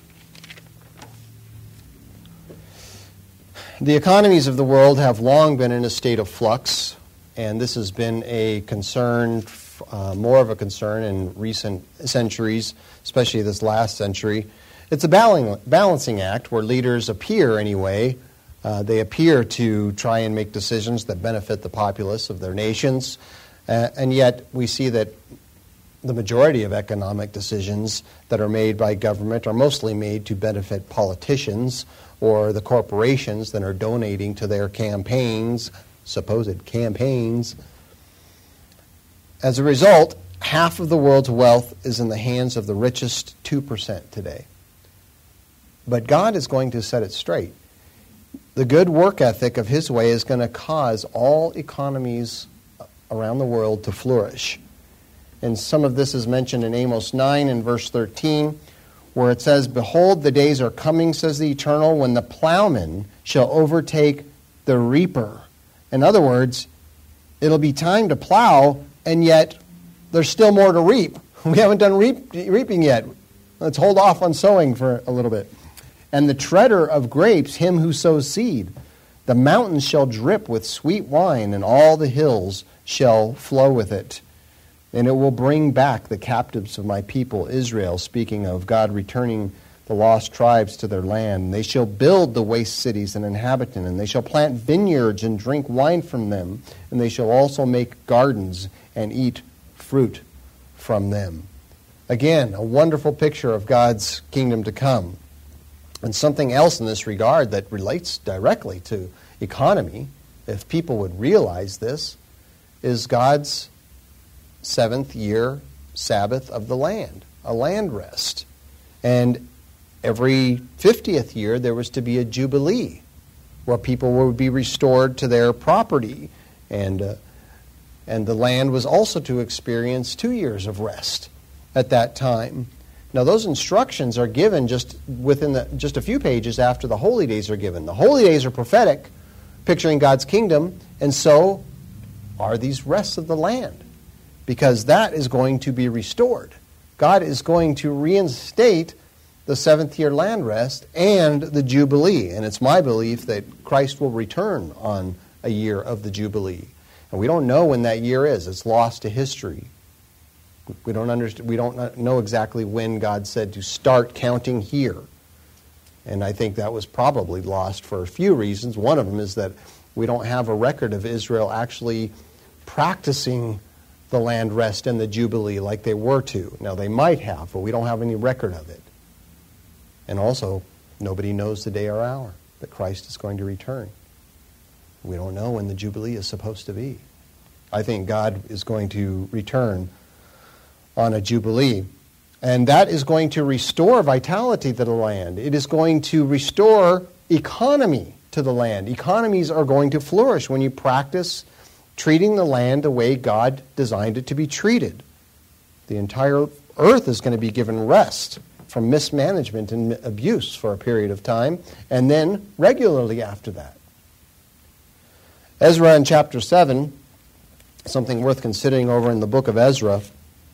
B: The economies of the world have long been in a state of flux, and this has been a concern, more of a concern in recent centuries, especially this last century. It's a balancing act where leaders appear anyway. They appear to try and make decisions that benefit the populace of their nations, and yet we see that the majority of economic decisions that are made by government are mostly made to benefit politicians or the corporations that are donating to their campaigns, supposed campaigns. As a result, half of the world's wealth is in the hands of the richest 2% today. But God is going to set it straight. The good work ethic of His way is going to cause all economies around the world to flourish. And some of this is mentioned in Amos 9 and verse 13, where it says, "Behold, the days are coming, says the Eternal, when the plowman shall overtake the reaper." In other words, it'll be time to plow, and yet there's still more to reap. We haven't done reaping yet. Let's hold off on sowing for a little bit. "And the treader of grapes, him who sows seed. The mountains shall drip with sweet wine, and all the hills shall flow with it. And it will bring back the captives of my people Israel," speaking of God returning the lost tribes to their land. "They shall build the waste cities and inhabit them, and they shall plant vineyards and drink wine from them, and they shall also make gardens and eat fruit from them." Again, a wonderful picture of God's kingdom to come. And something else in this regard that relates directly to economy, if people would realize this, is God's seventh year Sabbath of the land, a land rest. And every 50th year there was to be a jubilee where people would be restored to their property. And the land was also to experience 2 years of rest at that time. Now those instructions are given just a few pages after the holy days are given. The holy days are prophetic, picturing God's kingdom, and so are these rests of the land, because that is going to be restored. God is going to reinstate the seventh-year land rest and the Jubilee. And it's my belief that Christ will return on a year of the Jubilee. And we don't know when that year is. It's lost to history. We don't know exactly when God said to start counting here. And I think that was probably lost for a few reasons. One of them is that we don't have a record of Israel actually practicing the land rest and the Jubilee like they were to. Now, they might have, but we don't have any record of it. And also, nobody knows the day or hour that Christ is going to return. We don't know when the Jubilee is supposed to be. I think God is going to return on a Jubilee. And that is going to restore vitality to the land. It is going to restore economy to the land. Economies are going to flourish when you practice treating the land the way God designed it to be treated. The entire earth is going to be given rest from mismanagement and abuse for a period of time, and then regularly after that. Ezra in chapter 7, something worth considering over in the book of Ezra.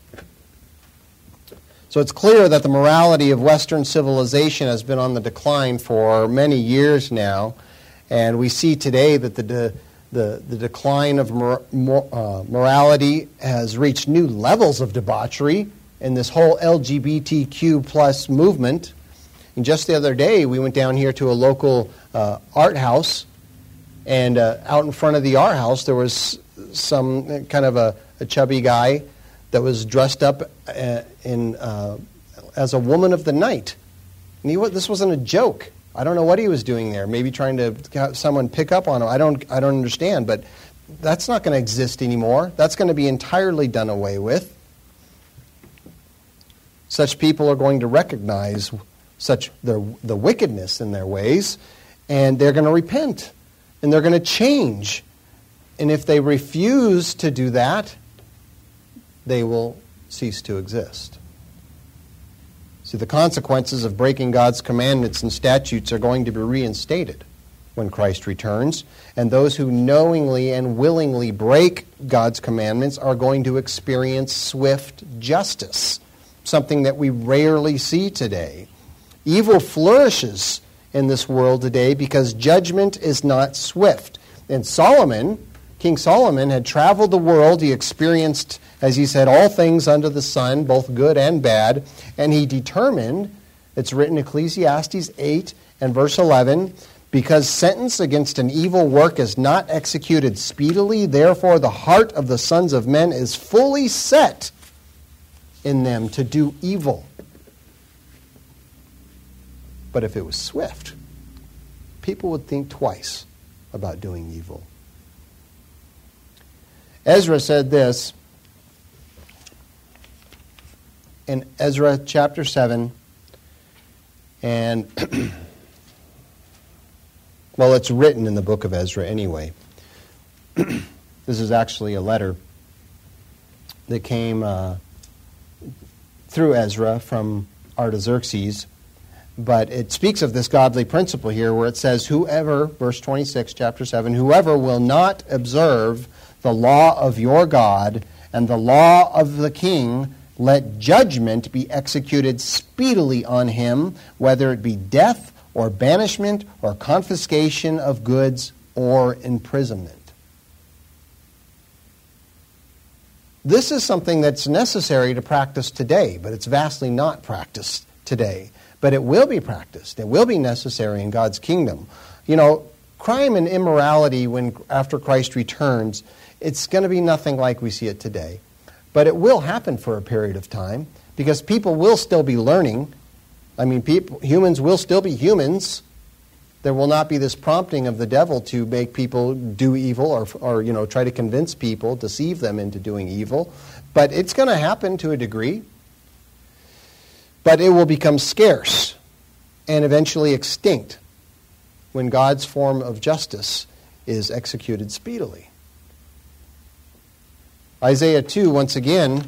B: So it's clear that the morality of Western civilization has been on the decline for many years now, and we see today that the decline of morality has reached new levels of debauchery in this whole LGBTQ plus movement. And just the other day, we went down here to a local art house, and out in front of the art house, there was some kind of a chubby guy that was dressed up as a woman of the night. And this wasn't a joke. I don't know what he was doing there. Maybe trying to have someone pick up on him. I don't understand. But that's not going to exist anymore. That's going to be entirely done away with. Such people are going to recognize the wickedness in their ways, and they're going to repent, and they're going to change. And if they refuse to do that, they will cease to exist. See, the consequences of breaking God's commandments and statutes are going to be reinstated when Christ returns, and those who knowingly and willingly break God's commandments are going to experience swift justice, something that we rarely see today. Evil flourishes in this world today because judgment is not swift. And King Solomon had traveled the world. He experienced, as he said, all things under the sun, both good and bad. And he determined, it's written in Ecclesiastes 8 and verse 11, because sentence against an evil work is not executed speedily, therefore the heart of the sons of men is fully set in them to do evil. But if it was swift, people would think twice about doing evil. Ezra said this in Ezra chapter 7, and well, it's written in the book of Ezra anyway. This is actually a letter that came through Ezra from Artaxerxes, but it speaks of this godly principle here where it says, whoever, verse 26, chapter 7, whoever will not observe the law of your God and the law of the king, let judgment be executed speedily on him, whether it be death or banishment or confiscation of goods or imprisonment. This is something that's necessary to practice today, but it's vastly not practiced today. But it will be practiced. It will be necessary in God's kingdom. You know, crime and immorality after Christ returns, it's going to be nothing like we see it today. But it will happen for a period of time because people will still be learning. I mean, humans will still be humans. There will not be this prompting of the devil to make people do evil or try to convince people, deceive them into doing evil. But it's going to happen to a degree. But it will become scarce and eventually extinct when God's form of justice is executed speedily. Isaiah 2, once again,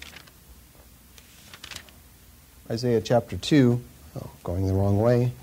B: Isaiah chapter 2, going the wrong way.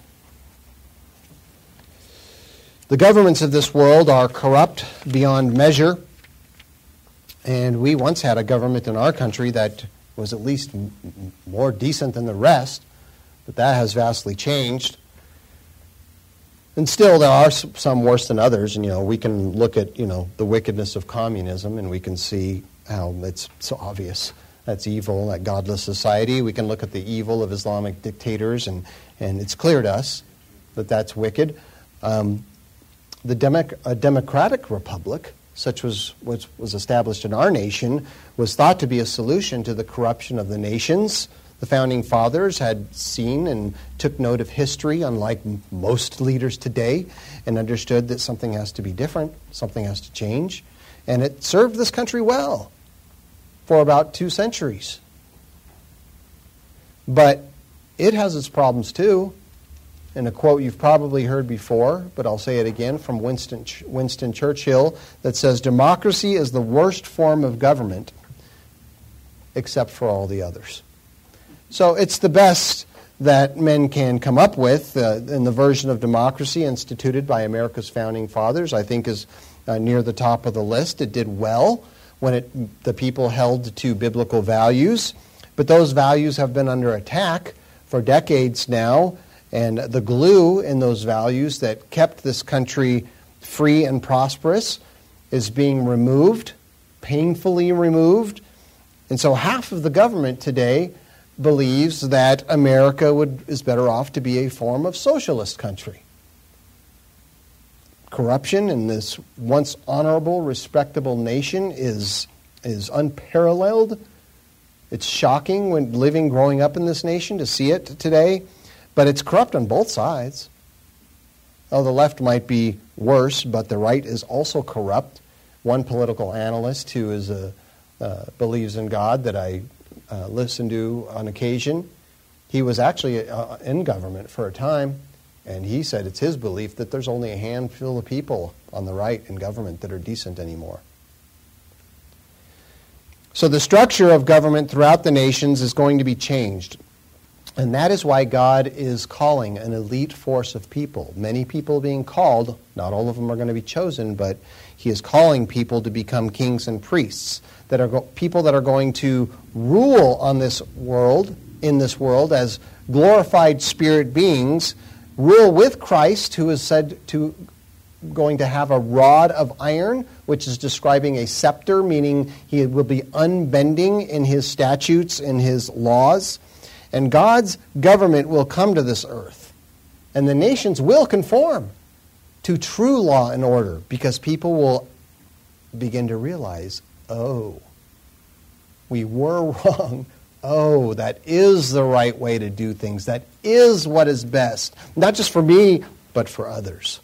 B: The governments of this world are corrupt beyond measure, and we once had a government in our country that was at least more decent than the rest, but that has vastly changed. And still, there are some worse than others. And, we can look at, the wickedness of communism, and we can see how it's so obvious that's evil, that godless society. We can look at the evil of Islamic dictators, and it's clear to us that that's wicked. A democratic republic, such was established in our nation, was thought to be a solution to the corruption of the nations. The Founding Fathers had seen and took note of history, unlike most leaders today, and understood that something has to be different, something has to change. And it served this country well for about 2 centuries. But it has its problems too. And a quote you've probably heard before, but I'll say it again, from Winston Churchill, that says, "Democracy is the worst form of government, except for all the others." So it's the best that men can come up with, and the version of democracy instituted by America's founding fathers, I think, is near the top of the list. It did well when the people held to biblical values, but those values have been under attack for decades now, and the glue in those values that kept this country free and prosperous is being removed, painfully removed. And so half of the government today believes that America is better off to be a form of socialist country. Corruption in this once honorable, respectable nation is unparalleled. It's shocking when growing up in this nation to see it today, but it's corrupt on both sides. Oh, the left might be worse, but the right is also corrupt. One political analyst who believes in God that I listen to on occasion, he was actually in government for a time, and he said it's his belief that there's only a handful of people on the right in government that are decent anymore. So the structure of government throughout the nations is going to be changed, and that is why God is calling an elite force of people. Many people being called, not all of them are going to be chosen, but he is calling people to become kings and priests, that are people that are going to rule on this world, in this world, as glorified spirit beings, rule with Christ, who is said to going to have a rod of iron, which is describing a scepter, meaning he will be unbending in his statutes and his laws. And God's government will come to this earth, and the nations will conform to true law and order, because people will begin to realize, oh, we were wrong. Oh, that is the right way to do things. That is what is best, not just for me, but for others.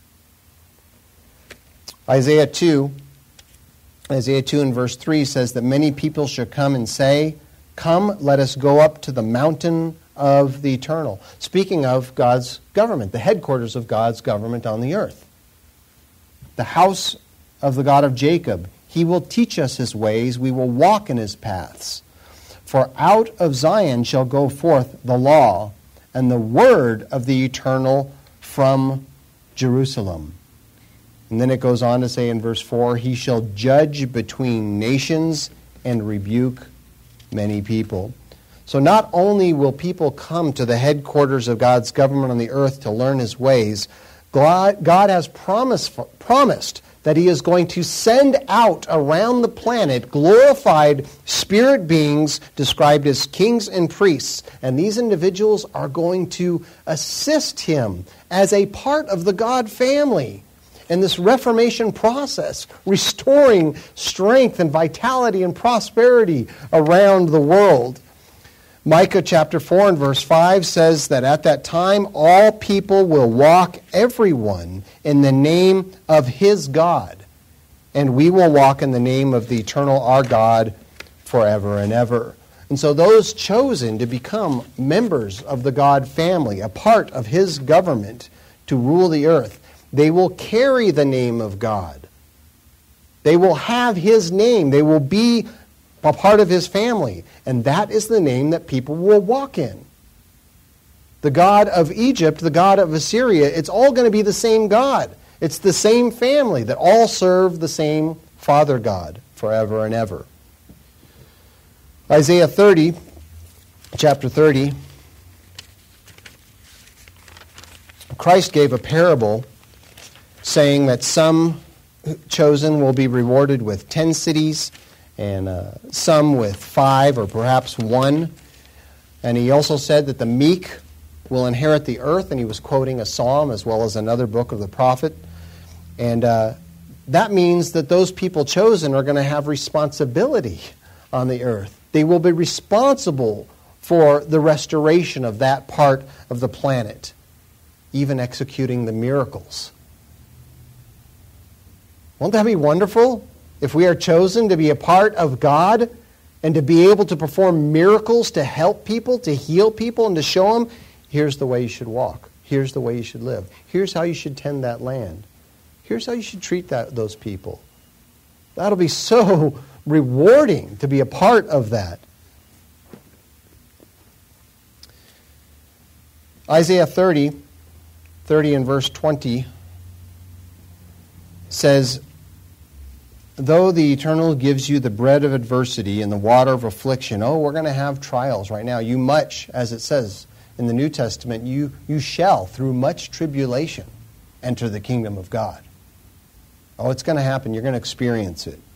B: Isaiah 2 in verse 3 says that many people shall come and say, "Come, let us go up to the mountain of the eternal." Speaking of God's government, the headquarters of God's government on the earth. The house of the God of Jacob. He will teach us his ways. We will walk in his paths. For out of Zion shall go forth the law and the word of the eternal from Jerusalem. And then it goes on to say in verse 4, he shall judge between nations and rebuke many people. So not only will people come to the headquarters of God's government on the earth to learn his ways, God has promised that he is going to send out around the planet glorified spirit beings described as kings and priests. And these individuals are going to assist him as a part of the God family in this Reformation process, restoring strength and vitality and prosperity around the world. Micah chapter 4 and verse 5 says that at that time all people will walk, everyone, in the name of his God. And we will walk in the name of the eternal our God forever and ever. And so those chosen to become members of the God family, a part of his government to rule the earth, they will carry the name of God. They will have his name. They will be a part of his family. And that is the name that people will walk in. The God of Egypt, the God of Assyria, it's all going to be the same God. It's the same family that all serve the same Father God forever and ever. Isaiah 30, chapter 30, Christ gave a parable saying that some chosen will be rewarded with 10 cities and some with 5 or perhaps 1. And he also said that the meek will inherit the earth, and he was quoting a psalm as well as another book of the prophet. And that means that those people chosen are going to have responsibility on the earth. They will be responsible for the restoration of that part of the planet, even executing the miracles. Won't that be wonderful? If we are chosen to be a part of God and to be able to perform miracles to help people, to heal people, and to show them, here's the way you should walk. Here's the way you should live. Here's how you should tend that land. Here's how you should treat those people. That'll be so rewarding to be a part of that. Isaiah 30 and verse 20 says, though the Eternal gives you the bread of adversity and the water of affliction, we're going to have trials right now. You much, as it says in the New Testament, you shall, through much tribulation, enter the kingdom of God. It's going to happen. You're going to experience it.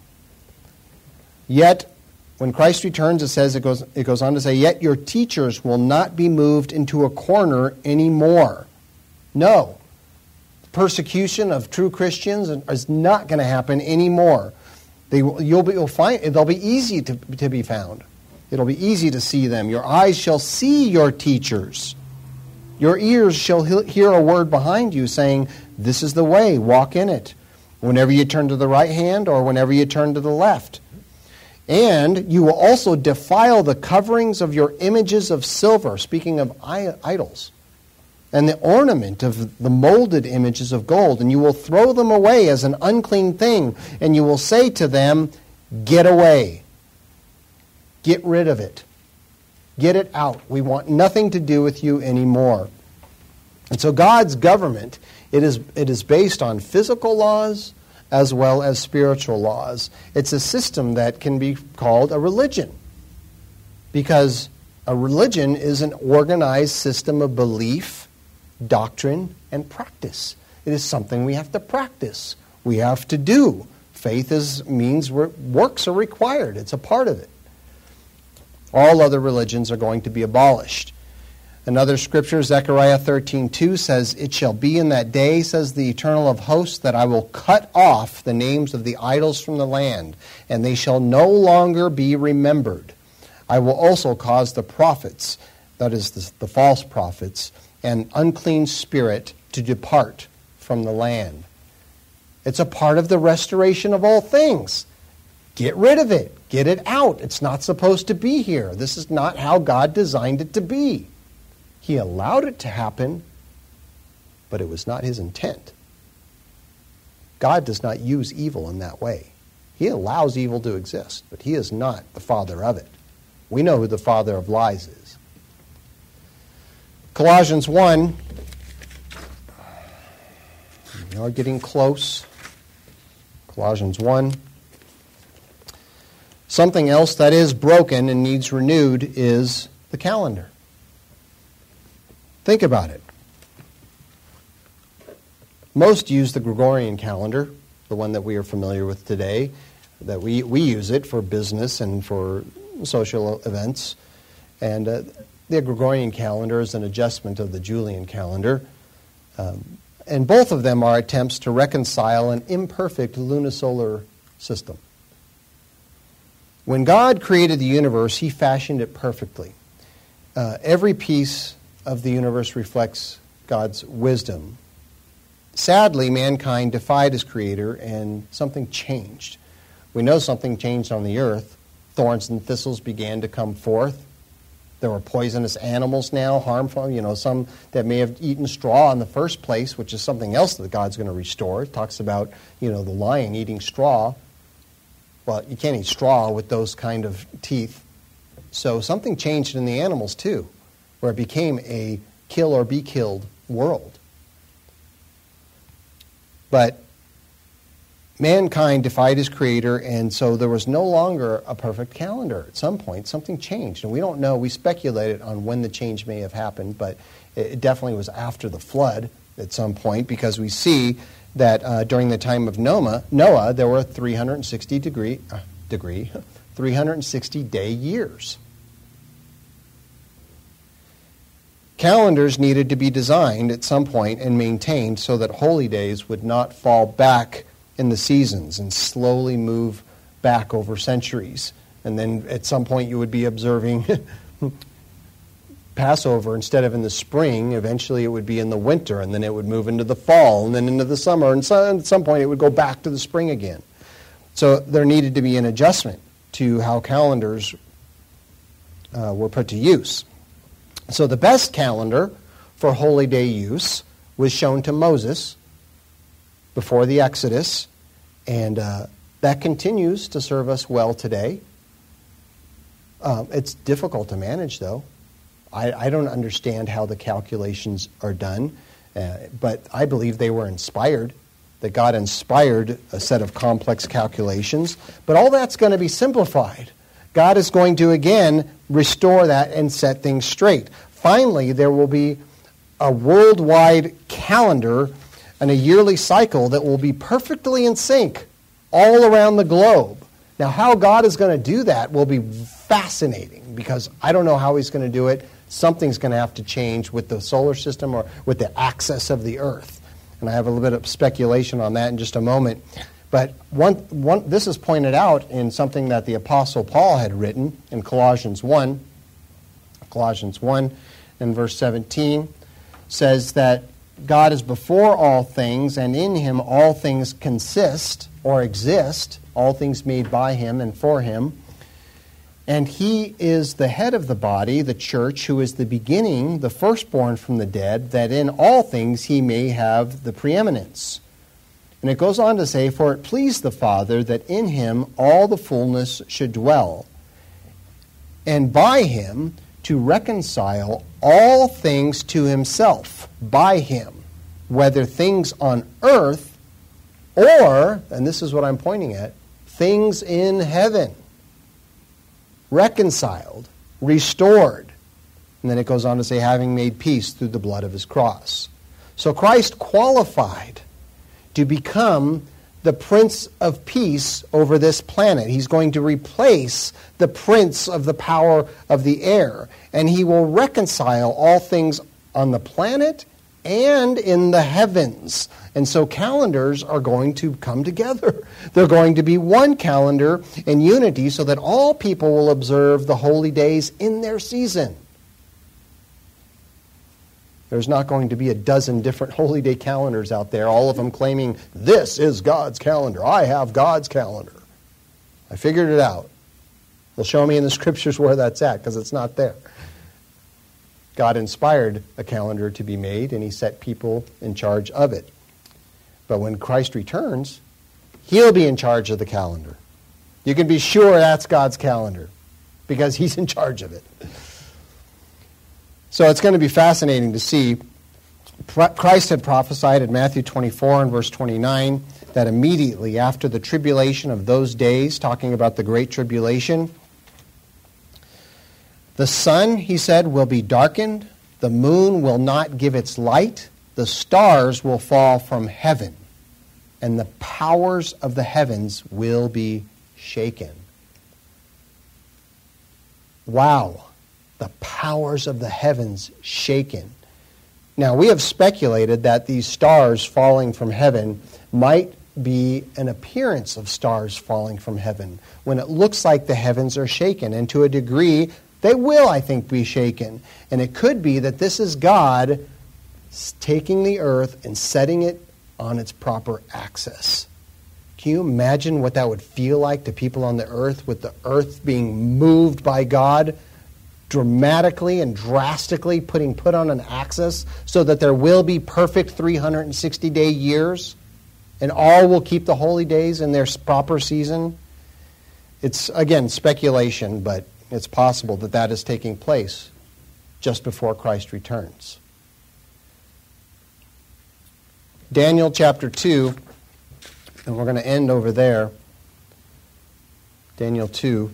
B: Yet, when Christ returns, it goes on to say, yet your teachers will not be moved into a corner anymore. No. Persecution of true Christians is not going to happen anymore. You'll find they'll be easy to be found. It'll be easy to see them. Your eyes shall see your teachers. Your ears shall hear a word behind you saying, this is the way, walk in it. Whenever you turn to the right hand or whenever you turn to the left. And you will also defile the coverings of your images of silver, speaking of idols, and the ornament of the molded images of gold, and you will throw them away as an unclean thing, and you will say to them, get away. Get rid of it. Get it out. We want nothing to do with you anymore. And so God's government, it is based on physical laws as well as spiritual laws. It's a system that can be called a religion, because a religion is an organized system of belief, doctrine, and practice. It is something we have to practice. We have to do. Faith means works are required. It's a part of it. All other religions are going to be abolished. Another scripture, Zechariah 13:2, says, it shall be in that day, says the Eternal of hosts, that I will cut off the names of the idols from the land, and they shall no longer be remembered. I will also cause the prophets, that is the false prophets, and unclean spirit to depart from the land. It's a part of the restoration of all things. Get rid of it. Get it out. It's not supposed to be here. This is not how God designed it to be. He allowed it to happen, but it was not his intent. God does not use evil in that way. He allows evil to exist, but he is not the father of it. We know who the father of lies is. Colossians 1, we are getting close. Colossians 1. Something else that is broken and needs renewed is the calendar. Think about it. Most use the Gregorian calendar, the one that we are familiar with today, that we use it for business and for social events. And the Gregorian calendar is an adjustment of the Julian calendar. And both of them are attempts to reconcile an imperfect lunisolar system. When God created the universe, he fashioned it perfectly. Every piece of the universe reflects God's wisdom. Sadly, mankind defied his creator and something changed. We know something changed on the earth. Thorns and thistles began to come forth. There were poisonous animals now, harmful, some that may have eaten straw in the first place, which is something else that God's going to restore. It talks about, the lion eating straw. Well, you can't eat straw with those kind of teeth. So something changed in the animals too, where it became a kill or be killed world. But mankind defied his creator, and so there was no longer a perfect calendar. At some point, something changed, and we don't know. We speculated on when the change may have happened, but it definitely was after the flood at some point, because we see that during the time of Noah, there were 360-day years. Calendars needed to be designed at some point and maintained so that holy days would not fall back in the seasons and slowly move back over centuries. And then at some point you would be observing Passover instead of in the spring. Eventually it would be in the winter, and then it would move into the fall, and then into the summer, and so at some point it would go back to the spring again. So there needed to be an adjustment to how calendars were put to use. So the best calendar for holy day use was shown to Moses before the Exodus, and that continues to serve us well today. It's difficult to manage, though. I don't understand how the calculations are done, but I believe they were inspired, that God inspired a set of complex calculations. But all that's going to be simplified. God is going to, again, restore that and set things straight. Finally, there will be a worldwide calendar and a yearly cycle that will be perfectly in sync all around the globe. Now, how God is going to do that will be fascinating, because I don't know how he's going to do it. Something's going to have to change with the solar system or with the axis of the earth. And I have a little bit of speculation on that in just a moment. But this is pointed out in something that the Apostle Paul had written in Colossians 1. Colossians 1 and verse 17 says that God is before all things, and in him all things consist or exist, all things made by him and for him. And he is the head of the body, the church, who is the beginning, the firstborn from the dead, that in all things he may have the preeminence. And it goes on to say, for it pleased the Father that in him all the fullness should dwell, and by him to reconcile all things to himself, by him, whether things on earth or, and this is what I'm pointing at, things in heaven. Reconciled, restored. And then it goes on to say, having made peace through the blood of his cross. So Christ qualified to become the Prince of Peace over this planet. He's going to replace the prince of the power of the air. And he will reconcile all things on the planet and in the heavens. And so calendars are going to come together. They're going to be one calendar in unity so that all people will observe the holy days in their season. There's not going to be a dozen different holy day calendars out there, all of them claiming, this is God's calendar. I have God's calendar. I figured it out. They'll show me in the scriptures where that's at, because it's not there. God inspired a calendar to be made, and he set people in charge of it. But when Christ returns, he'll be in charge of the calendar. You can be sure that's God's calendar, because he's in charge of it. So it's going to be fascinating to see. Christ had prophesied in Matthew 24 and verse 29 that immediately after the tribulation of those days, talking about the Great Tribulation, the sun, he said, will be darkened, the moon will not give its light, the stars will fall from heaven, and the powers of the heavens will be shaken. Wow. The powers of the heavens shaken. Now, we have speculated that these stars falling from heaven might be an appearance of stars falling from heaven, when it looks like the heavens are shaken. And to a degree, they will, I think, be shaken. And it could be that this is God taking the earth and setting it on its proper axis. Can you imagine what that would feel like to people on the earth, with the earth being moved by God dramatically and drastically put on an axis so that there will be perfect 360-day years and all will keep the holy days in their proper season? It's, again, speculation, but it's possible that that is taking place just before Christ returns. Daniel chapter 2 And we're going to end over there, Daniel 2.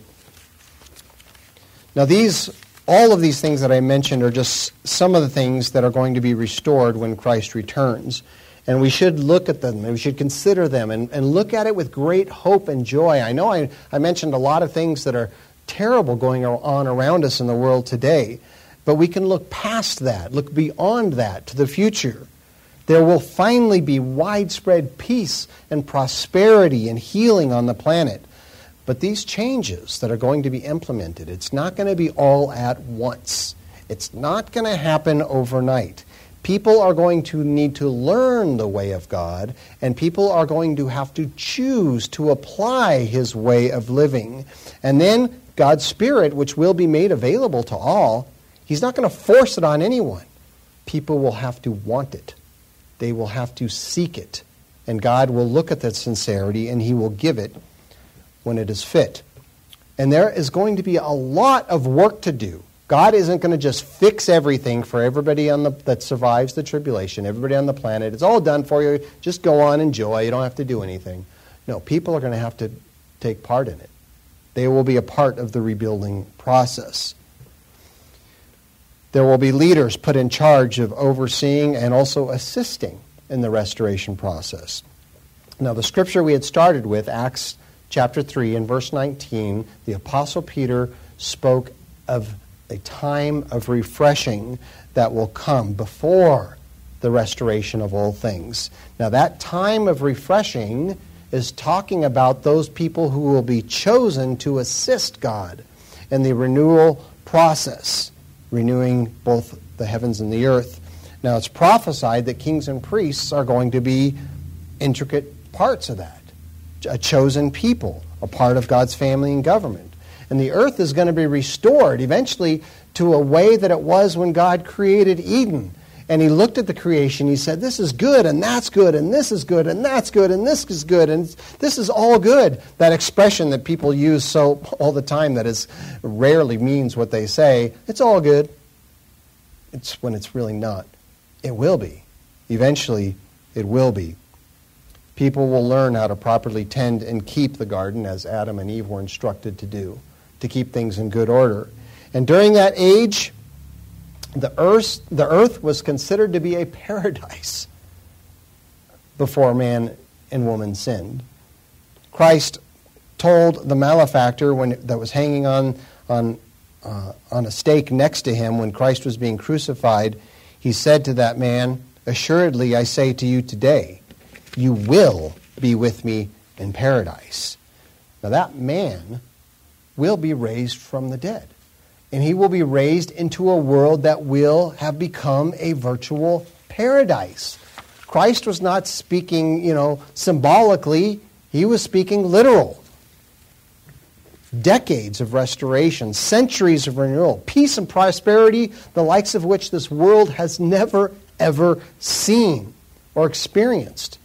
B: Now all of these things that I mentioned are just some of the things that are going to be restored when Christ returns. And we should look at them, and we should consider them, and look at it with great hope and joy. I know I mentioned a lot of things that are terrible going on around us in the world today, but we can look past that, look beyond that to the future. There will finally be widespread peace and prosperity and healing on the planet. But these changes that are going to be implemented, it's not going to be all at once. It's not going to happen overnight. People are going to need to learn the way of God, and people are going to have to choose to apply His way of living. And then God's Spirit, which will be made available to all, He's not going to force it on anyone. People will have to want it. They will have to seek it. And God will look at that sincerity, and He will give it when it is fit. And there is going to be a lot of work to do. God isn't going to just fix everything for everybody that survives the tribulation, everybody on the planet. It's all done for you. Just go on, enjoy. You don't have to do anything. No, people are going to have to take part in it. They will be a part of the rebuilding process. There will be leaders put in charge of overseeing and also assisting in the restoration process. Now, the scripture we had started with, Acts chapter 3 and verse 19, the Apostle Peter spoke of a time of refreshing that will come before the restoration of all things. Now, that time of refreshing is talking about those people who will be chosen to assist God in the renewal process, renewing both the heavens and the earth. Now, it's prophesied that kings and priests are going to be intricate parts of that, a chosen people, a part of God's family and government. And the earth is going to be restored eventually to a way that it was when God created Eden. And He looked at the creation, He said, this is good, and that's good, and this is good, and that's good, and this is good, and this is all good. That expression that people use so all the time that is rarely means what they say, it's all good. It's when it's really not. It will be. Eventually, it will be. People will learn how to properly tend and keep the garden as Adam and Eve were instructed to do, to keep things in good order. And during that age, the earth was considered to be a paradise before man and woman sinned. Christ told the malefactor that was hanging on a stake next to Him when Christ was being crucified, He said to that man, "Assuredly I say to you today, you will be with me in paradise." Now that man will be raised from the dead. And he will be raised into a world that will have become a virtual paradise. Christ was not speaking, symbolically. He was speaking literal. Decades of restoration, centuries of renewal, peace and prosperity, the likes of which this world has never, ever seen or experienced.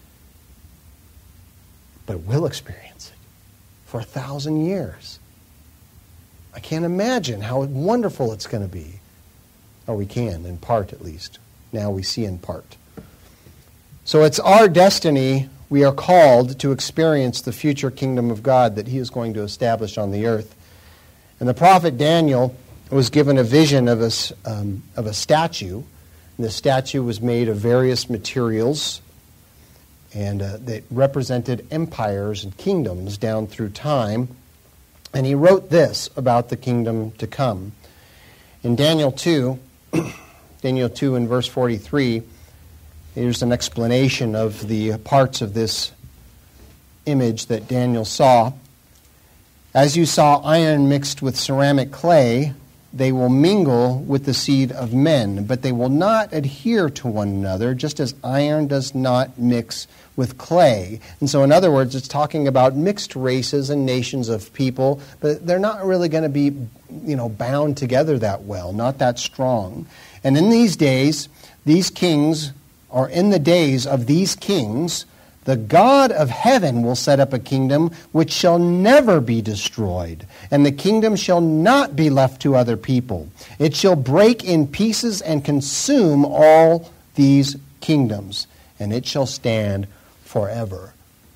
B: But will experience it for 1,000 years. I can't imagine how wonderful it's going to be. Or we can, in part at least. Now we see in part. So it's our destiny. We are called to experience the future kingdom of God that He is going to establish on the earth. And the prophet Daniel was given a vision of a statue. And the statue was made of various materials, and that represented empires and kingdoms down through time. And he wrote this about the kingdom to come. In Daniel 2 in verse 43, here's an explanation of the parts of this image that Daniel saw. As you saw iron mixed with ceramic clay, they will mingle with the seed of men, but they will not adhere to one another, just as iron does not mix with clay. And so, in other words, it's talking about mixed races and nations of people, but they're not really going to be, bound together that well, not that strong. And in these days, these kings, or in the days of these kings, the God of heaven will set up a kingdom which shall never be destroyed, and the kingdom shall not be left to other people. It shall break in pieces and consume all these kingdoms, and it shall stand forever.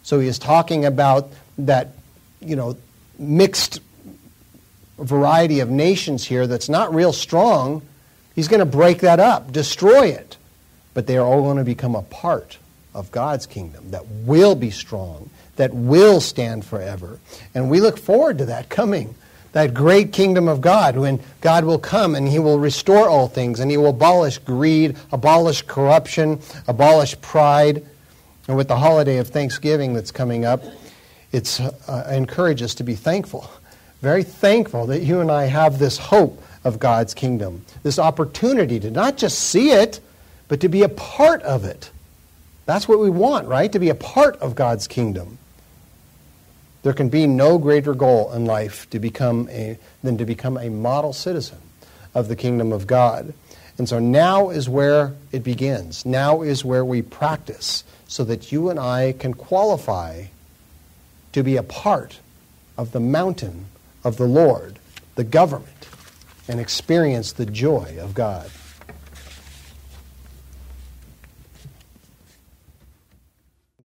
B: So he is talking about that, mixed variety of nations here that's not real strong. He's going to break that up, destroy it. But they are all going to become a part of God's kingdom that will be strong, that will stand forever. And we look forward to that coming, that great kingdom of God, when God will come and he will restore all things, and he will abolish greed, abolish corruption, abolish pride. And with the holiday of Thanksgiving that's coming up, I encourage us to be thankful, very thankful that you and I have this hope of God's kingdom, this opportunity to not just see it, but to be a part of it. That's what we want, right? To be a part of God's kingdom. There can be no greater goal in life than to become a model citizen of the kingdom of God. And so now is where it begins. Now is where we practice so that you and I can qualify to be a part of the mountain of the Lord, the government, and experience the joy of God.